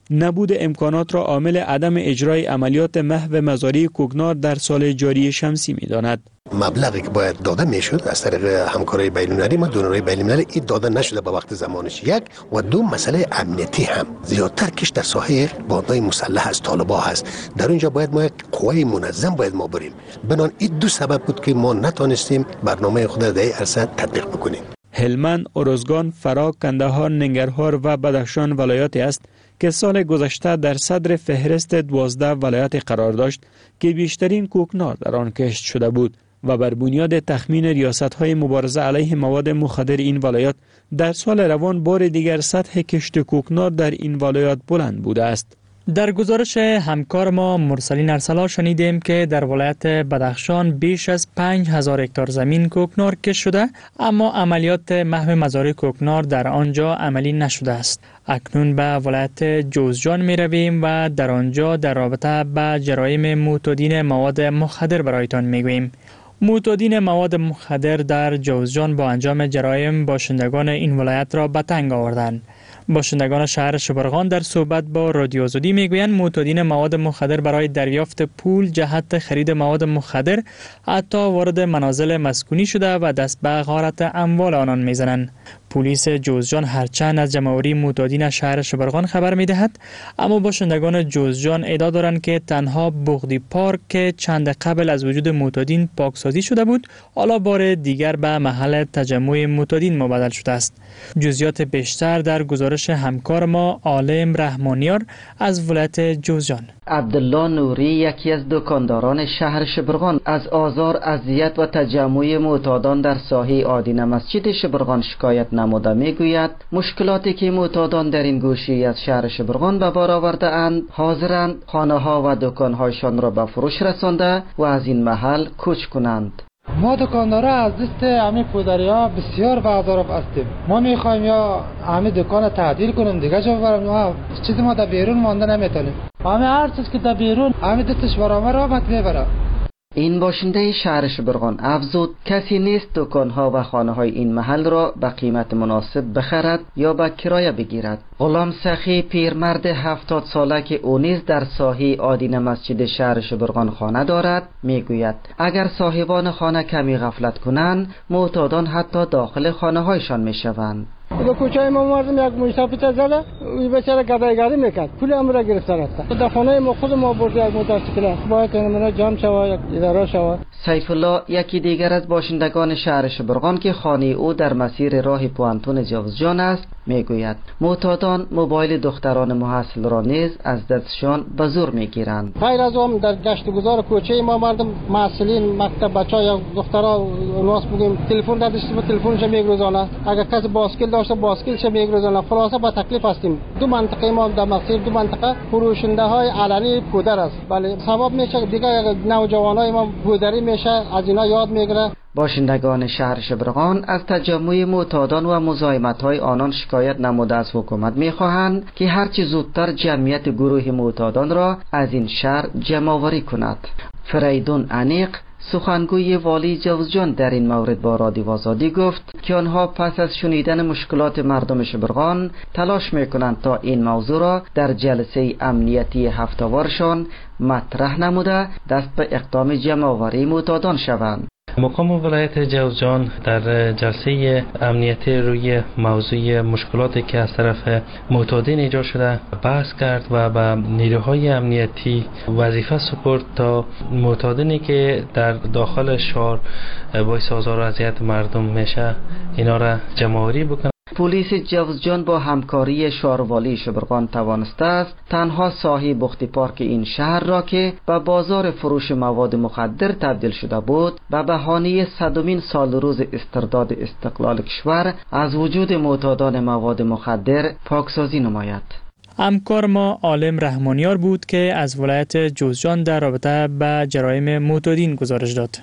نبود امکانات را عامل عدم اجرای عملیات محو مزارع کوکنار در سال جاری شمسی می‌داند. مبلغی که باید داده میشد از طریق همکاری بین‌المللی و دونرهای بین‌المللی این داده نشده به وقت زمانش. یک و دو مسئله امنیتی هم زیادتر کش در ساحه بادای مسلح از طالبا هست. در اونجا باید ما یک قوه منظم باید ما بریم. بنان این دو سبب بود که ما نتونستیم برنامه خود را در این عرصه تطبیق بکنیم. هلمند، ارزگان، فرا، کندهار، ننگرهار و بدخشان ولایاتی است که سال گذشته در صدر فهرست دوازده ولایات قرار داشت که بیشترین کوکنار در آن کشت شده بود و بر بنیاد تخمین ریاست‌های مبارزه علیه مواد مخدر این ولایات در سال روان بار دیگر سطح کشت کوکنار در این ولایات بلند بوده است. در گزارش همکار ما مرسلین ارسلا شنیدیم که در ولایت بدخشان بیش از پنج هزار هکتار زمین کوکنار کشت شده، اما عملیات محو مزارع کوکنار در آنجا عملی نشده است. اکنون به ولایت جوزجان می رویم و در آنجا در رابطه با جرایم معتادین مواد مخدر برایتان می گوییم. معتادین مواد مخدر در جوزجان با انجام جرایم باشندگان این ولایت را به تنگ آوردند. باشندگان شهر شبرغان در صحبت با رادیو آزادی میگویند معتادین مواد مخدر برای دریافت پول جهت خرید مواد مخدر حتی وارد منازل مسکونی شده و دست به غارت اموال آنان میزنند. پلیس جوزجان هرچند از جمع‌آوری معتادین شهر شبرغان خبر میدهد، اما باشندگان جوزجان ادعا دارند که تنها بغدی پارک که چند قبل از وجود معتادین پاکسازی شده بود، حالا بار دیگر به محل تجمع معتادین مبدل شده است. جزئیات بیشتر در گزارش همکار ما عالم رحمانیار از ولایت جوزجان. عبدالله نوری، یکی از دکانداران شهر شبرغان، از آزار، اذیت و تجمع معتادان در ساحه آدینه مسجد شبرغان شکایت نموده میگوید مشکلاتی که معتادان در این گوشه از شهر شبرغان به بار آورده اند حاضرند خانه ها و دکان هایشان را به فروش رسانده و از این محل کوچ کنند. ما دکاندارا از دست همین پودری ها بسیار بی‌آزار هستیم. ما میخوایم یا همین دکان تعطیل کنیم دیگه جا بریم، ما چیزی ما در بیرون مانده نمیتونیم. همین هر چیز که در بیرون همین دستش برامه راحت میبره. این باشنده شهر شبرغان افزود کسی نیست دکانها و خانه های این محل را به قیمت مناسب بخرد یا به کرایه بگیرد. غلام سخی، پیرمرد هفتاد ساله که او نیز در ساحه آدینه مسجد شهر شبرغان خانه دارد میگوید اگر صاحبان خانه کمی غفلت کنند معتادان حتی داخل خانه هایشان میشوند. به کوچه ما مردم یک مشتاق زده این بیچاره گدایگری میکرد، پول امر گرفته رفته. در خانه ما خود ما برد یک موتورسیکل باید من جمع شود یک اداره شود. سیف الله، یکی دیگر از باشندگان شهر شبرغان که خانه او در مسیر راه پوانتون جوزجان است میگوید معتادان موبایل دختران محصل را نیز از دستشان به زور میگیرند. غیر از آن در گشت گذار کوچه ما مردم محصلین مکتب بچا یا دخترها ناس بگیم تلفن در دست تلفنش میگذارند، اگر کسی باسکل داشته باسکلش میگذارند. خلاصه با تکلیف هستیم. دو منطقه ما در مسیر دو منطقه فروشنده های علنی پودر است. بله سبب میشه دیگه نوجوانای ما پودری میشه از اینا یاد میگیره. باشندگان شهر شبرغان از تجمع معتادان و مزاحمت‌های آنان شکایت نموده از حکومت می‌خواهند که هرچی زودتر جمعیت گروه معتادان را از این شهر جمع‌آوری کند. فریدون انیق، سخنگوی والی جوزجان، در این مورد با رادیو آزادی گفت که آنها پس از شنیدن مشکلات مردم شبرغان تلاش میکنند تا این موضوع را در جلسه امنیتی هفته‌وارشان مطرح نموده دست به اقدام جمع‌آوری معتادان شوند. مقام ولایت جوزجان در جلسه امنیتی روی موضوع مشکلاتی که از طرف معتادین ایجاد شده بحث کرد و به نیروهای امنیتی وظیفه سپرد تا معتادینی که در داخل شهر باعث آزار و اذیت مردم میشه اینا را جمع‌آوری بکنه. پلیس جوزجان با همکاری شهروالی شبرغان توانسته است تنها ساحه بخت پارک این شهر را که به بازار فروش مواد مخدر تبدیل شده بود به بهانه صدمین سال روز استرداد استقلال کشور از وجود معتادان مواد مخدر پاکسازی نماید. همکار ما عالم رحمانیار بود که از ولایت جوزجان در رابطه با جرایم معتادین گزارش داد.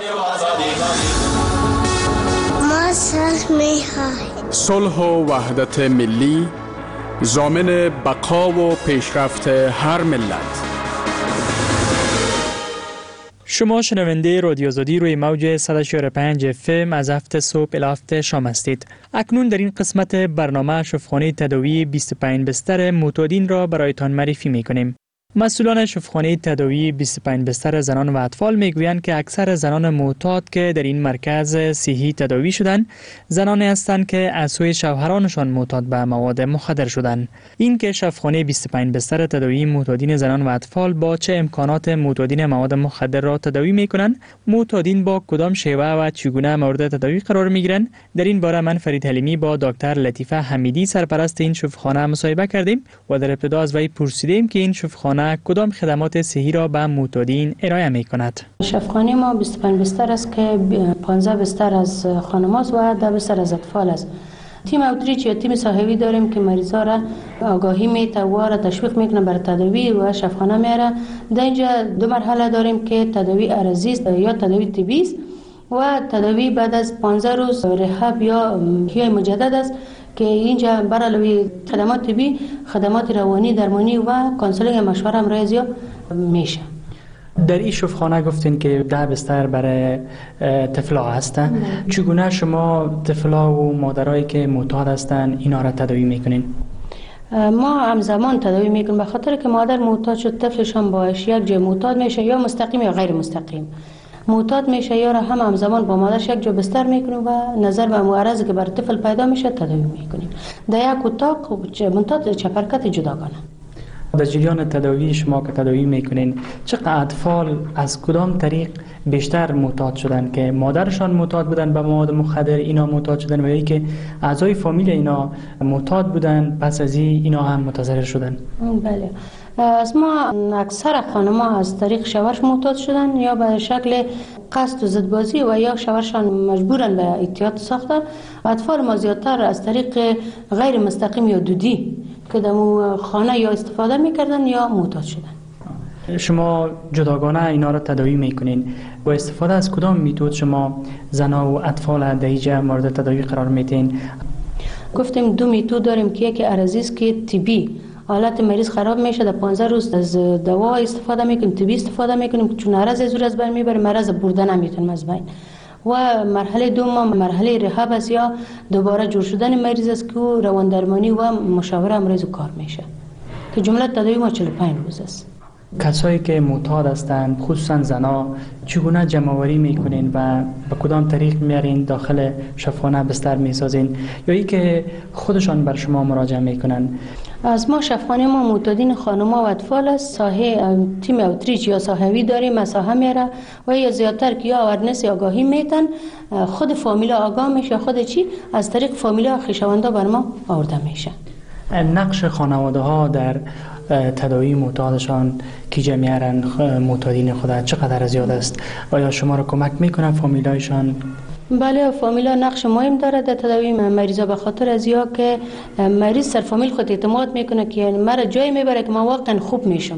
ما صلح می‌خواهیم. صلح و وحدت ملی ضامن بقا و پیشرفت هر ملت. شما شنونده رادیو آزادی روی موج صد و چهار و پنج اف ام از هفت صبح الی هفت شام هستید. اکنون در این قسمت برنامه شفاخانه تداوی بیست و پنج بستر معتادین را برایتان معرفی می‌کنیم. مسئولان شفاخانه تداوی بیست و پنج بستر زنان و اطفال میگویند که اکثر زنان معتاد که در این مرکز صحی تداوی شدند زنانی هستند که از سوی شوهرانشان معتاد به مواد مخدر شدند. این که شفاخانه بیست و پنج بستر تداوی معتادین زنان و اطفال با چه امکانات معتادین مواد مخدر را تداوی میکنند، معتادین با کدام شیوه و چگونه مورد تداوی قرار میگیرند، در این باره من فرید حلیمی با دکتر لطیفه حمیدی سرپرست این شفاخانه مصاحبه کردیم و در ابتدا از وی پرسیدیم که این شفاخانه کدام خدمات صحی را به معتادین ارائه می کند. شفاخانه ما بیست و پنج بستر است که پانزده بستر از خانم‌هاست و ده بستر از اطفال است. تیم اوتریچ یا تیم صاحبی داریم که مریضا را آگاهی میده و را تشویق میکنه بر تداوی و شفاخانه میاره. در اینجا دو مرحله داریم که تداوی ارزی است یا تداوی طبی است و تداوی بعد از پانزده روز رهاب یا احیای مجدد است که اینجا برای خدمات طبی، خدمات روانی، درمانی و کانسلینگ مشوره هم رایزی میشه. در این شفاخانه گفتین که ده بستر برای طفلا هستن. چگونه شما طفلا و مادرایی که معتاد هستن اینا را تداوی میکنین؟ ما همزمان تداوی میکنیم به خاطر که مادر معتاد شد طفلش هم باش یک جای معتاد میشه یا مستقیم یا غیر مستقیم. معتاد میشه یا را هم همزمان با مادرش یک جا بستر میکنیم و نظر به معرضی که بر طفل پیدا میشه تداوی میکنیم. در یک اتاق منتها چپرکت جداگانه. در جریان تداوی شما که تداوی میکنین چقدر اطفال از کدام طریق بیشتر معتاد شدن که مادرشان معتاد بودن به مواد مخدر اینا معتاد شدن و یا که اعضای فامیل اینا معتاد بودن پس از اینا هم متضرر شدن؟ بله. از ما اکثر خانم‌ها از طریق شوهرش معتاد شدن یا به شکل قصد و زدبازی و یا شوهرشان مجبورن به اعتیاد ساختن. اطفال ما زیادتر از طریق غیر مستقیم یا دودی که در خانه یا استفاده میکردن یا معتاد شدن. شما جداگانه اینا را تداوی میکنین و استفاده از کدام میتود شما زنا و اطفال در اینجا مورد تداوی قرار میدین؟ گفتیم دو میتود داریم که یکی ارزی است که طبی، حالت مریض خراب میشه در پانزده روز از دوا استفاده میکنیم، طبی استفاده میکنیم چون عرض زور از بین میبره، مرض برده نمیتونیم از بین. و مرحله دوم مرحله رهاب است یا دوباره جور شدن مریض است که روان درمانی و مشاوره مریض کار میشه که جمله تداوی ما چهل و پنج روز است. کسایی که معتاد هستند خصوصا زنا چگونه جمع‌آوری میکنین و به کدام طریق میارین داخل شفاخانه بستر میسازین یا ای که خودشان بر شما مراجعه میکنن؟ از ما شفاخانه ما معتادین خانم‌ها و اطفال است. ساحه تیم اوتریچ یا صاحبی داریم مساحه میره و یا زیادتر که یا اورنس آگاهی میتن خود فامیلا آگاه میشه، خود چی از طریق فامیلا خویشاوندا بر ما آورده میشه. نقش خانواده ها در تداوی معتادشان کی جمعیرن معتادین خود چقدر زیاد است؟ آیا شما را کمک میکنن فامیلایشان؟ بله فامیلا نقش مهم داره در تداوی مریضا به خاطر از یا که مریض سر فامیل خود اعتماد میکنه که یعنی مرا جای میبره که من واقعا خوب میشم.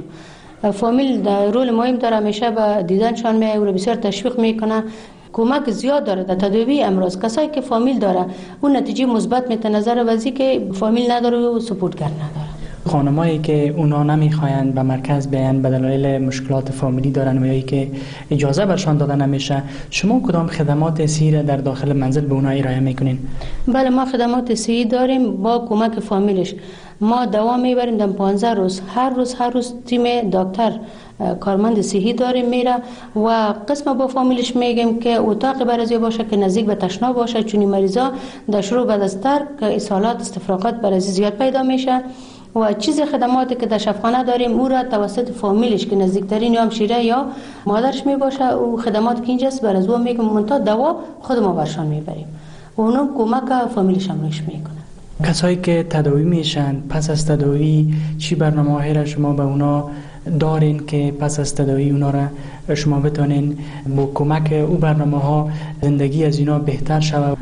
فامیل در رول مهم داره، همیشه به دیدنشان میای و بسیار تشویق میکنه. کمک زیاد داره در تداوی امراض. کسایی که فامیل داره اون نتیجه مثبت میته نظر وزی که فامیل نداره و سپورتگر نداره. خانمایی که اونا نمیخواین به مرکز بیان به دلایل مشکلات فامیلی دارن و یا که اجازه برشان داده نمیشه، شما کدام خدمات صحی در داخل منزل به اونا ارائه میکنین؟ بله ما خدمات صحی داریم با کمک فامیلش. ما دوا میبریم در پانزده روز، هر روز هر روز تیم دکتر کارمند صحی داریم میره و قسم با فامیلش میگیم که اتاق برازی باشه که نزدیک به تشناب باشه، چون مریضا در شروع بعد از ترک اسهالات استفراغات برازی زیاد پیدا میشه و چیز خدماتی که در شفاخانه داریم او را توسط فامیلش که نزدیکترین یا همشیره یا مادرش میباشه و خدمات که اینجاست بر از او میگم منتها دوا خود ما برشان میبریم و اونو کمک فامیلش هم روش میکنه. کسایی که تداوی میشن پس از تداوی چی برنامه‌ای را شما به اونا دارین که پس از تداوی اونا را شما بتونین با کمک او برنامه ها زندگی از اینا بهتر شود؟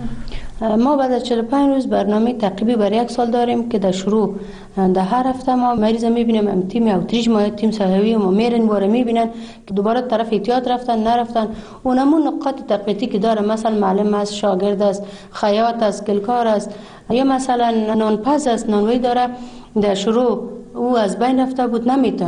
ما بعد از چهل و پنج روز برنامه تعقیبی برای یک سال داریم که در شروع در هر هفته ما مریض میبینیم، هم تیم اوتریج ما تیم صحوی ما میرن باره میبینن که دوباره طرف احتیاط رفتن نرفتن. اونمون نقاط تقویتی که داره، مثلا معلم است، شاگرد است، خیاط است، گلکار است یا مثلا نانپز است، نانوایی داره. در شروع او از بین رفته بود نمیتونست،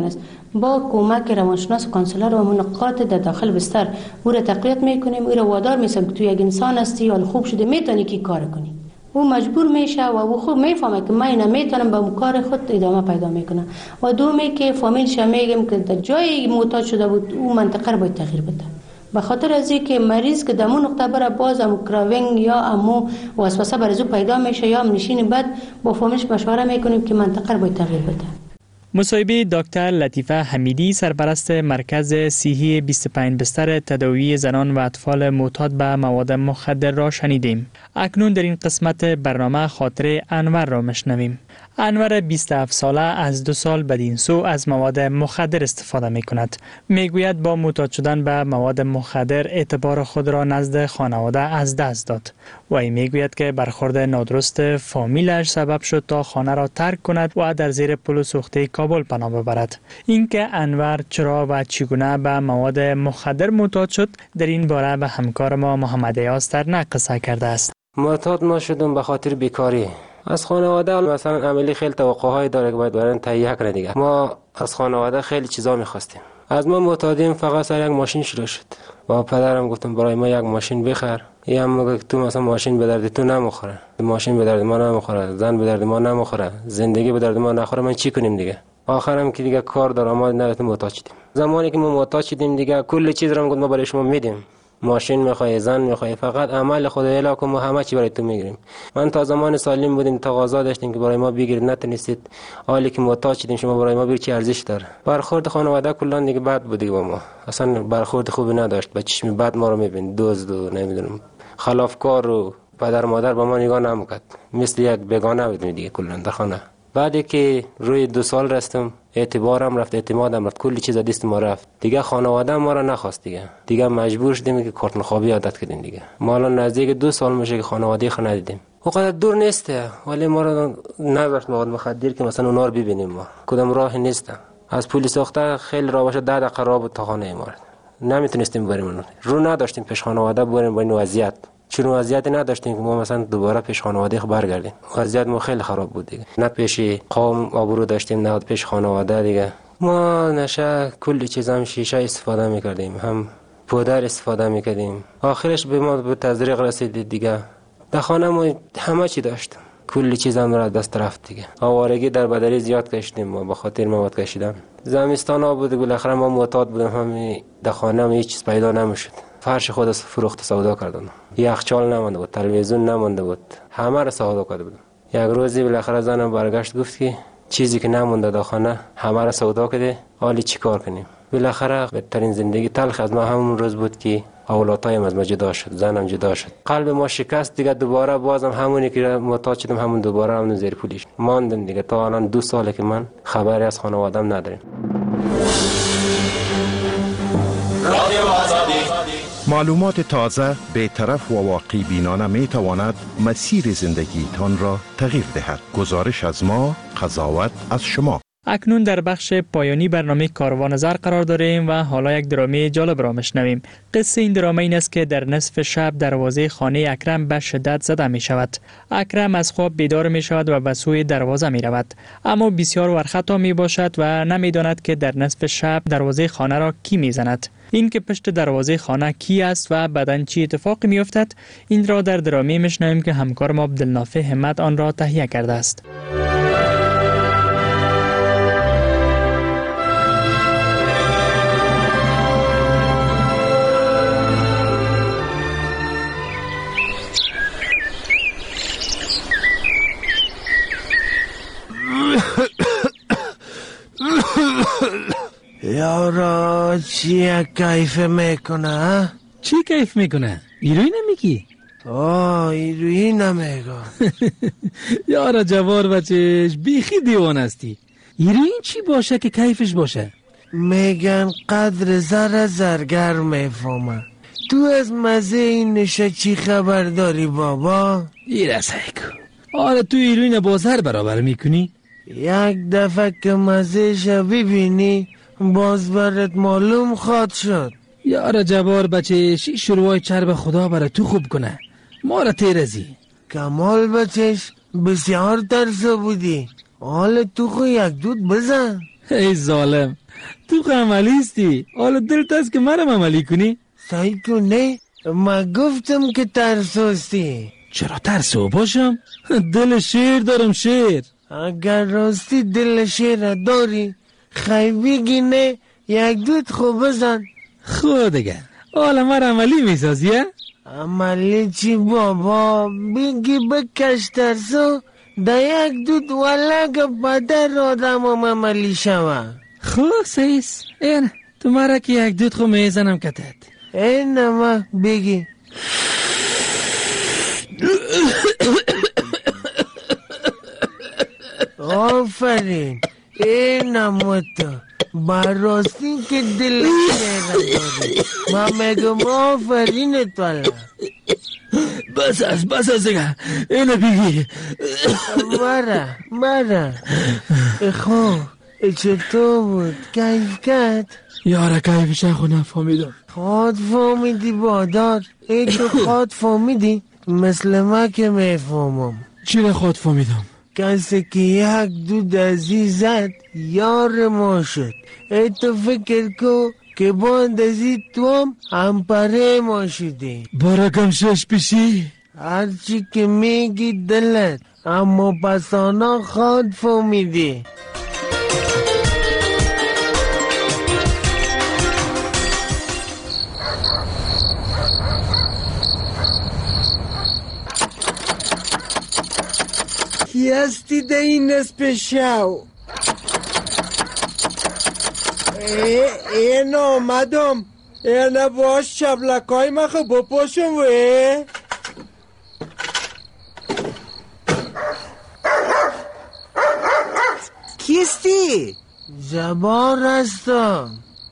با کمک روانشناس و کانسلر و منقات در داخل بستر او را تقویت میکنیم، او را وادار میسیم که تو یک انسان هستی حال خوب شده میتونی که کار کنی. او مجبور میشه و او خوب میفهمه که من نمیتونم به کار خود ادامه پیدا میکنه. و دومی که فامیلش میگم که در جایی محتاج شده بود او منطقه رو باید تغییر بده. به خاطر از اینکه مریض که دمون نقطه بره باز امو کراوینگ یا امو وسوسه بر او پیدا میشه یا نشین بد با فامیلش مشوره میکنیم که منطقه رو باید تغییر بده. مصاحبه دکتر لطیفه حمیدی سرپرست مرکز صحی بیست و پنج بستر تداوی زنان و اطفال معتاد به مواد مخدر را شنیدیم. اکنون در این قسمت برنامه خاطره انور را مشنویم. انور بیست و هفت ساله از دو سال بدین سو از مواد مخدر استفاده می کند. می گوید با معتاد شدن به مواد مخدر اعتبار خود را نزد خانواده از دست داد. وی می گوید که برخورد نادرست فامیلش سبب شد تا خانه را ترک کند و در زیر پل سوخته کابل پناه ببرد. اینکه انور چرا و چگونه به مواد مخدر معتاد شد در این باره به همکار ما محمد یاستر قصه کرده است. معتاد ما شدم به خاطر بیکاری. از خانواده مثلا عملی خیلی توقعهای داره که باید برای تهیه کنه دیگه. ما از خانواده خیلی چیزا می‌خواستیم. از ما معتادیم فقط سر یک ماشین شروع شد. با پدرم گفتم برای ما یک ماشین بخر. یا میگه تو مثلا ماشین به درد تو نمیخوره. ماشین به درد ما نمیخوره. زن به درد ما نمیخوره. زندگی به درد ما نخوره. من چی کنیم دیگه؟ آخرام که دیگه کار درآمد نداشتیم معتاد شدیم. زمانی که ما معتاد شدیم دیگه کل چیز رو گفت ما برای شما میدیم. ماشین میخوای، زن میخوای، فقط عمل خود اله کن ما همه چی برای تو میگیریم. من تا زمان سالم بودیم تقاضا داشتیم که برای ما بگیرید نتونستید. حالی که معتاد شدیم شما برای ما بگیر چی ارزش داره. برخورد خانواده کلا دیگه بد بود با ما. اصلا برخورد خوبی نداشت. با چشم بد ما رو میبین. دزد و نمیدونم خلافکار و پدر مادر با ما نگاه نمیکرد. مثل یک بیگانه بودیم دیگه کلا در خانه. بعدی که روی دو سال رفتم اعتبارم رفت، اعتمادم رفت، کلی چیز دست ما رفت. دیگه خانواده ما را نخواست دیگه. دیگه مجبور شدیم که کارت خوابی عادت کردیم دیگه. ما الان نزدیک دو سال میشه که خانواده خو ندیدیم. وقت دور نیسته ولی ما را نذاشت مواد مخدر که مثلا اونا رو ببینیم. ما کدام راه نیست. از پلیس ساخته خیلی راه باشه ده دقیقه راه بود تا خانه ما. نمیتونستیم بریم. رو نداشتیم پیش خانواده بریم با این وضعیت. چون وضعیت نداشتیم که ما مثلا دوباره پیش خانواده برگردیم. وضعیت ما خیلی خراب بود دیگه. نه پیش قوم آبرو داشتیم نه پیش خانواده دیگه. ما نشه کلی چیز هم شیشه استفاده میکردیم، هم پودر استفاده میکردیم. آخرش به ما به تزریق رسید دیگه. در خانه ما همه چی داشتیم. کلی چیز هم را دست رفت دیگه. آوارگی در بدری زیاد کشیدیم ما به خاطر مواد کشیدن. زمستان ها بود بالاخره ما معتاد بودیم، همین در خانه هم هیچ چیز پیدا نمیشد. فرش خود فروخت سودا کردن. یخچال نمونده بود، تلویزیون نمونده بود، همه را سودا کرده بودم. یک روزی بالاخره زنم برگشت گفت که چیزی که نمونده در خانه همه را سودا کرده، حالی چیکار کنیم؟ بالاخره بهترین زندگی تلخ از ما همون روز بود که اولادایم از ما جدا شد، زنم جدا شد. قلب ما شکست دیگه. دوباره بازم همونی که معتاد شدم همون دوباره همون زیر پولیش ماندم دیگه. تا الان دو ساله که من خبری از خانواده‌ام ندارم. معلومات تازه، بی‌طرف و واقعی بینانه می تواند مسیر زندگیتان را تغییر دهد. گزارش از ما، قضاوت از شما. اکنون در بخش پایانی برنامه کاروان زر قرار داریم و حالا یک درامه جالب را میشنویم. قصه این درامه این است که در نصف شب دروازه خانه اکرم به شدت زده می شود. اکرم از خواب بیدار می شود و به سوی دروازه می رود، اما بسیار ورخطا می باشد و نمی داند که در نصف شب دروازه خانه را کی می زند. این که پشت دروازه خانه کی است و بعداً چی اتفاقی می افتد، این را در درامه میشنویم که همکار ما عبدالنافع همت آن را تهیه کرده است. یارا چی کیف میکنه؟ چی کیف میکنه؟ ایروی نمیگی؟ آه ایروی نمیگم. یارا جوار بچش بیخی دیوان هستی. ایروی چی باشه که کیفش باشه؟ میگن قدر زر زرگر میفهمه. تو از مزه این نشه چی خبر داری بابا؟ ایره سیکو. آره تو ایروی با زر برابر میکنی؟ یک دفعه که مزهش ببینی باز برات معلوم خواد شد. یارا جوار بچش شروع چرب خدا برای تو خوب کنه، ما را تیرزی. کمال بچش بسیار ترسا بودی، حال تو خو یک دود بزن. ای ظالم، تو که عملیستی، حالا دلت است که منم عملی کنی؟ سایکو نه، ما گفتم که ترسوستی. چرا ترسو باشم؟ دل شیر دارم شیر. اگر راستی دل شیر داری خیلی بگی نه، یک دوت خوب بزن. خود دیگه حالا من عملی میسازی؟ عملی چی بابا، بگی بکش ترسو ده یک دوت ولگ پدر آدم هم عملی شوه. خوب سیس این تو مرا که یک دوت خوب میزنم کتت. این نما بگی. آفرین، این نما تو براستی که دل شیره داری. ما میگم آفرین تولا. بس از بس از دیگه اینو بگی. مرا مرا خوب چطور بود کیف کرد؟ یاره کیفش خود نفهمیدم. خود فهمیدی بادار؟ ای تو خود فهمیدی؟ مثل ما که میفهمم. چی رو خود فهمیدم؟ کسی که یک دود عزیزت یار ما شد. ای تو فکر کو که با اندازی تو هم همپره ما شدی. برکم شش پیشی هرچی که میگی دلت، اما پسانا خود فهمیدی. کی هستی ده این نصف شو؟ این آمدم. این باش شبلکای مخه بپاشم وی. کیستی؟ جبار هستم.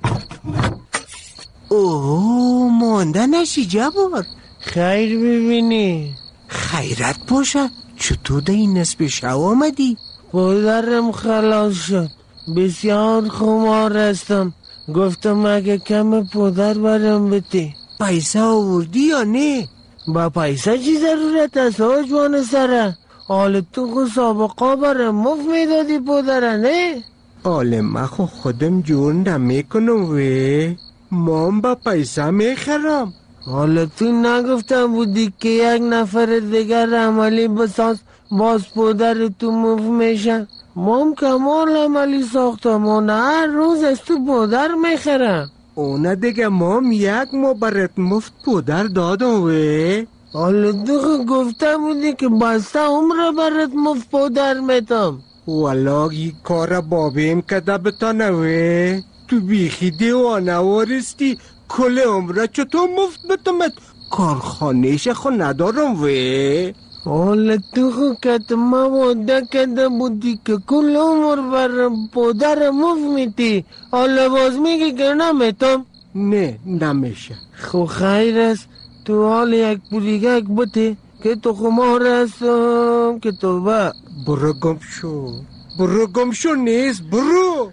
اوه مانده نشی جبار. خیر ببینی. خیرت باشه. چطور ده این نصف شو آمدی؟ پدرم خلاص شد. بسیار خمار هستم. گفتم اگه کم پدر برم بده. پیسه آوردی یا نه؟ با پیسه چی ضرورت است ها جوان سره؟ حال تو خود سابقا برم مفت میدادی پدره نه؟ حال من خود خودم جور نمیکنم وی. مام با پیسه میخرم. حالا تو نگفتم بودی که یک نفر دیگر عملی بساز باز پدر تو مفت میشه؟ مام کمال عملی ساختم و هر روز از تو پدر میخرم. اونه دیگه مام یک ما برات مفت پدر دادم وی. حالا تو گفته بودی که بسته عمر برات مفت پدر میتم. والا این کار بابیم کده بتانه وی. تو بیخی دیوانه وارستی. کل عمره چطور مفت بتمت؟ کارخانهش خو ندارم وی. حالا تو خو کت ما وعده کده بودی که کل عمر بر پدر مفت میتی. حالا باز میگی که نمیتم. نه نمیشه. خو خیر است تو حال یک پولیگک بته که تو خمار هستم که تو با. برو گم شو برو گم شو نیست برو.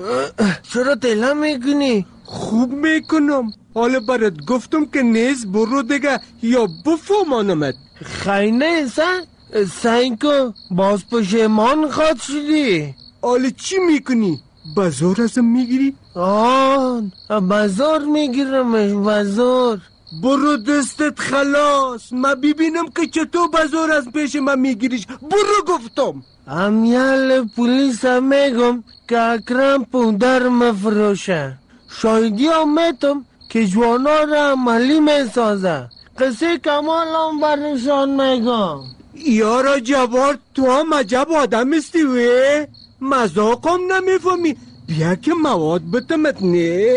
چرا تله میکنی؟ خوب میکنم. حالا برات گفتم که نیست برو دیگه یا بفهمانمت. خیلی نیست سینکو باز پشیمان خواد شدی. حالا چی میکنی؟ بازار ازم میگیری؟ آن بازار میگیرمش بازار. برو دستت خلاص. من ببینم که چطور بازار از پیش من میگیریش. برو گفتم. امیال پولیس هم میگم که اکرم پودر مفروشه. شایدی هم میتم که جوانا را عملی میسازه. قصه کمال هم برشان میگم. یارا جوار تو هم عجب آدم استی وی. مذاق هم نمیفهمی. بیا که مواد بتمت نه.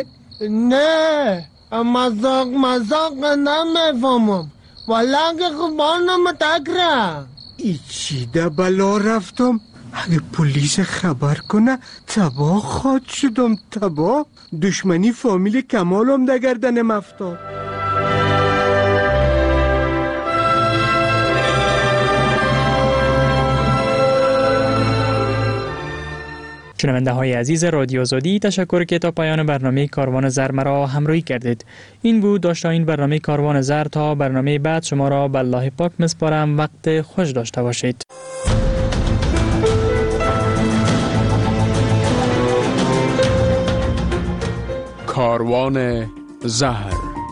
نه مذاق مذاق نمیفهمم. والا که خوبانم تکره. ای چی ده بلا رفتم. اگه پلیس خبر کنه تباه خواد شدم تباه. دشمنی فامیل کمالم ده گردنم افتاد. شنونده های عزیز رادیو آزادی، تشکر که تا پایان برنامه کاروان زر مرا همراهی کردید. این بود داشته این برنامه کاروان زر. تا برنامه بعد شما را به الله پاک میسپارم. وقت خوش داشته باشید. کاروان زهر.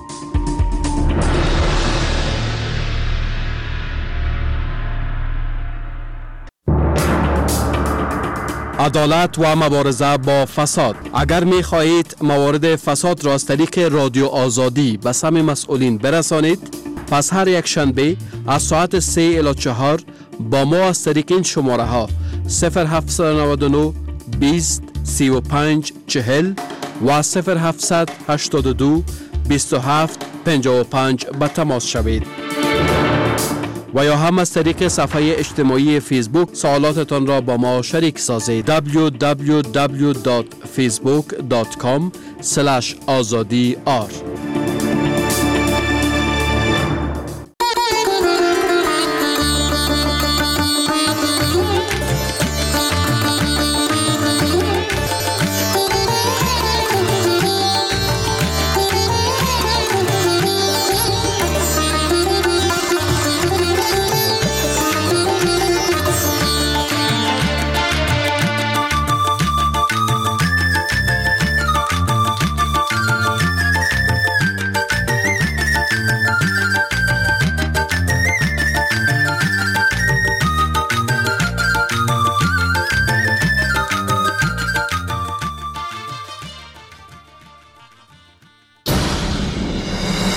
عدالت و مبارزه با فساد. اگر می خواهید موارد فساد را از طریق رادیو آزادی به سمع مسئولین برسانید، پس هر یک شنبه از ساعت سه الی چهار با ما از طریق این شماره ها صفر هفت نه نه بیست سی و پنج چهل و صفر هفت هشت دو بیست و هفت پنجاه و پنج به تماس شوید. و یا هم از طریق صفحه اجتماعی فیسبوک سوالاتتان را با ما شریک سازید. دبلیو دبلیو دبلیو دات فیسبوک دات کام اسلش آزادی آر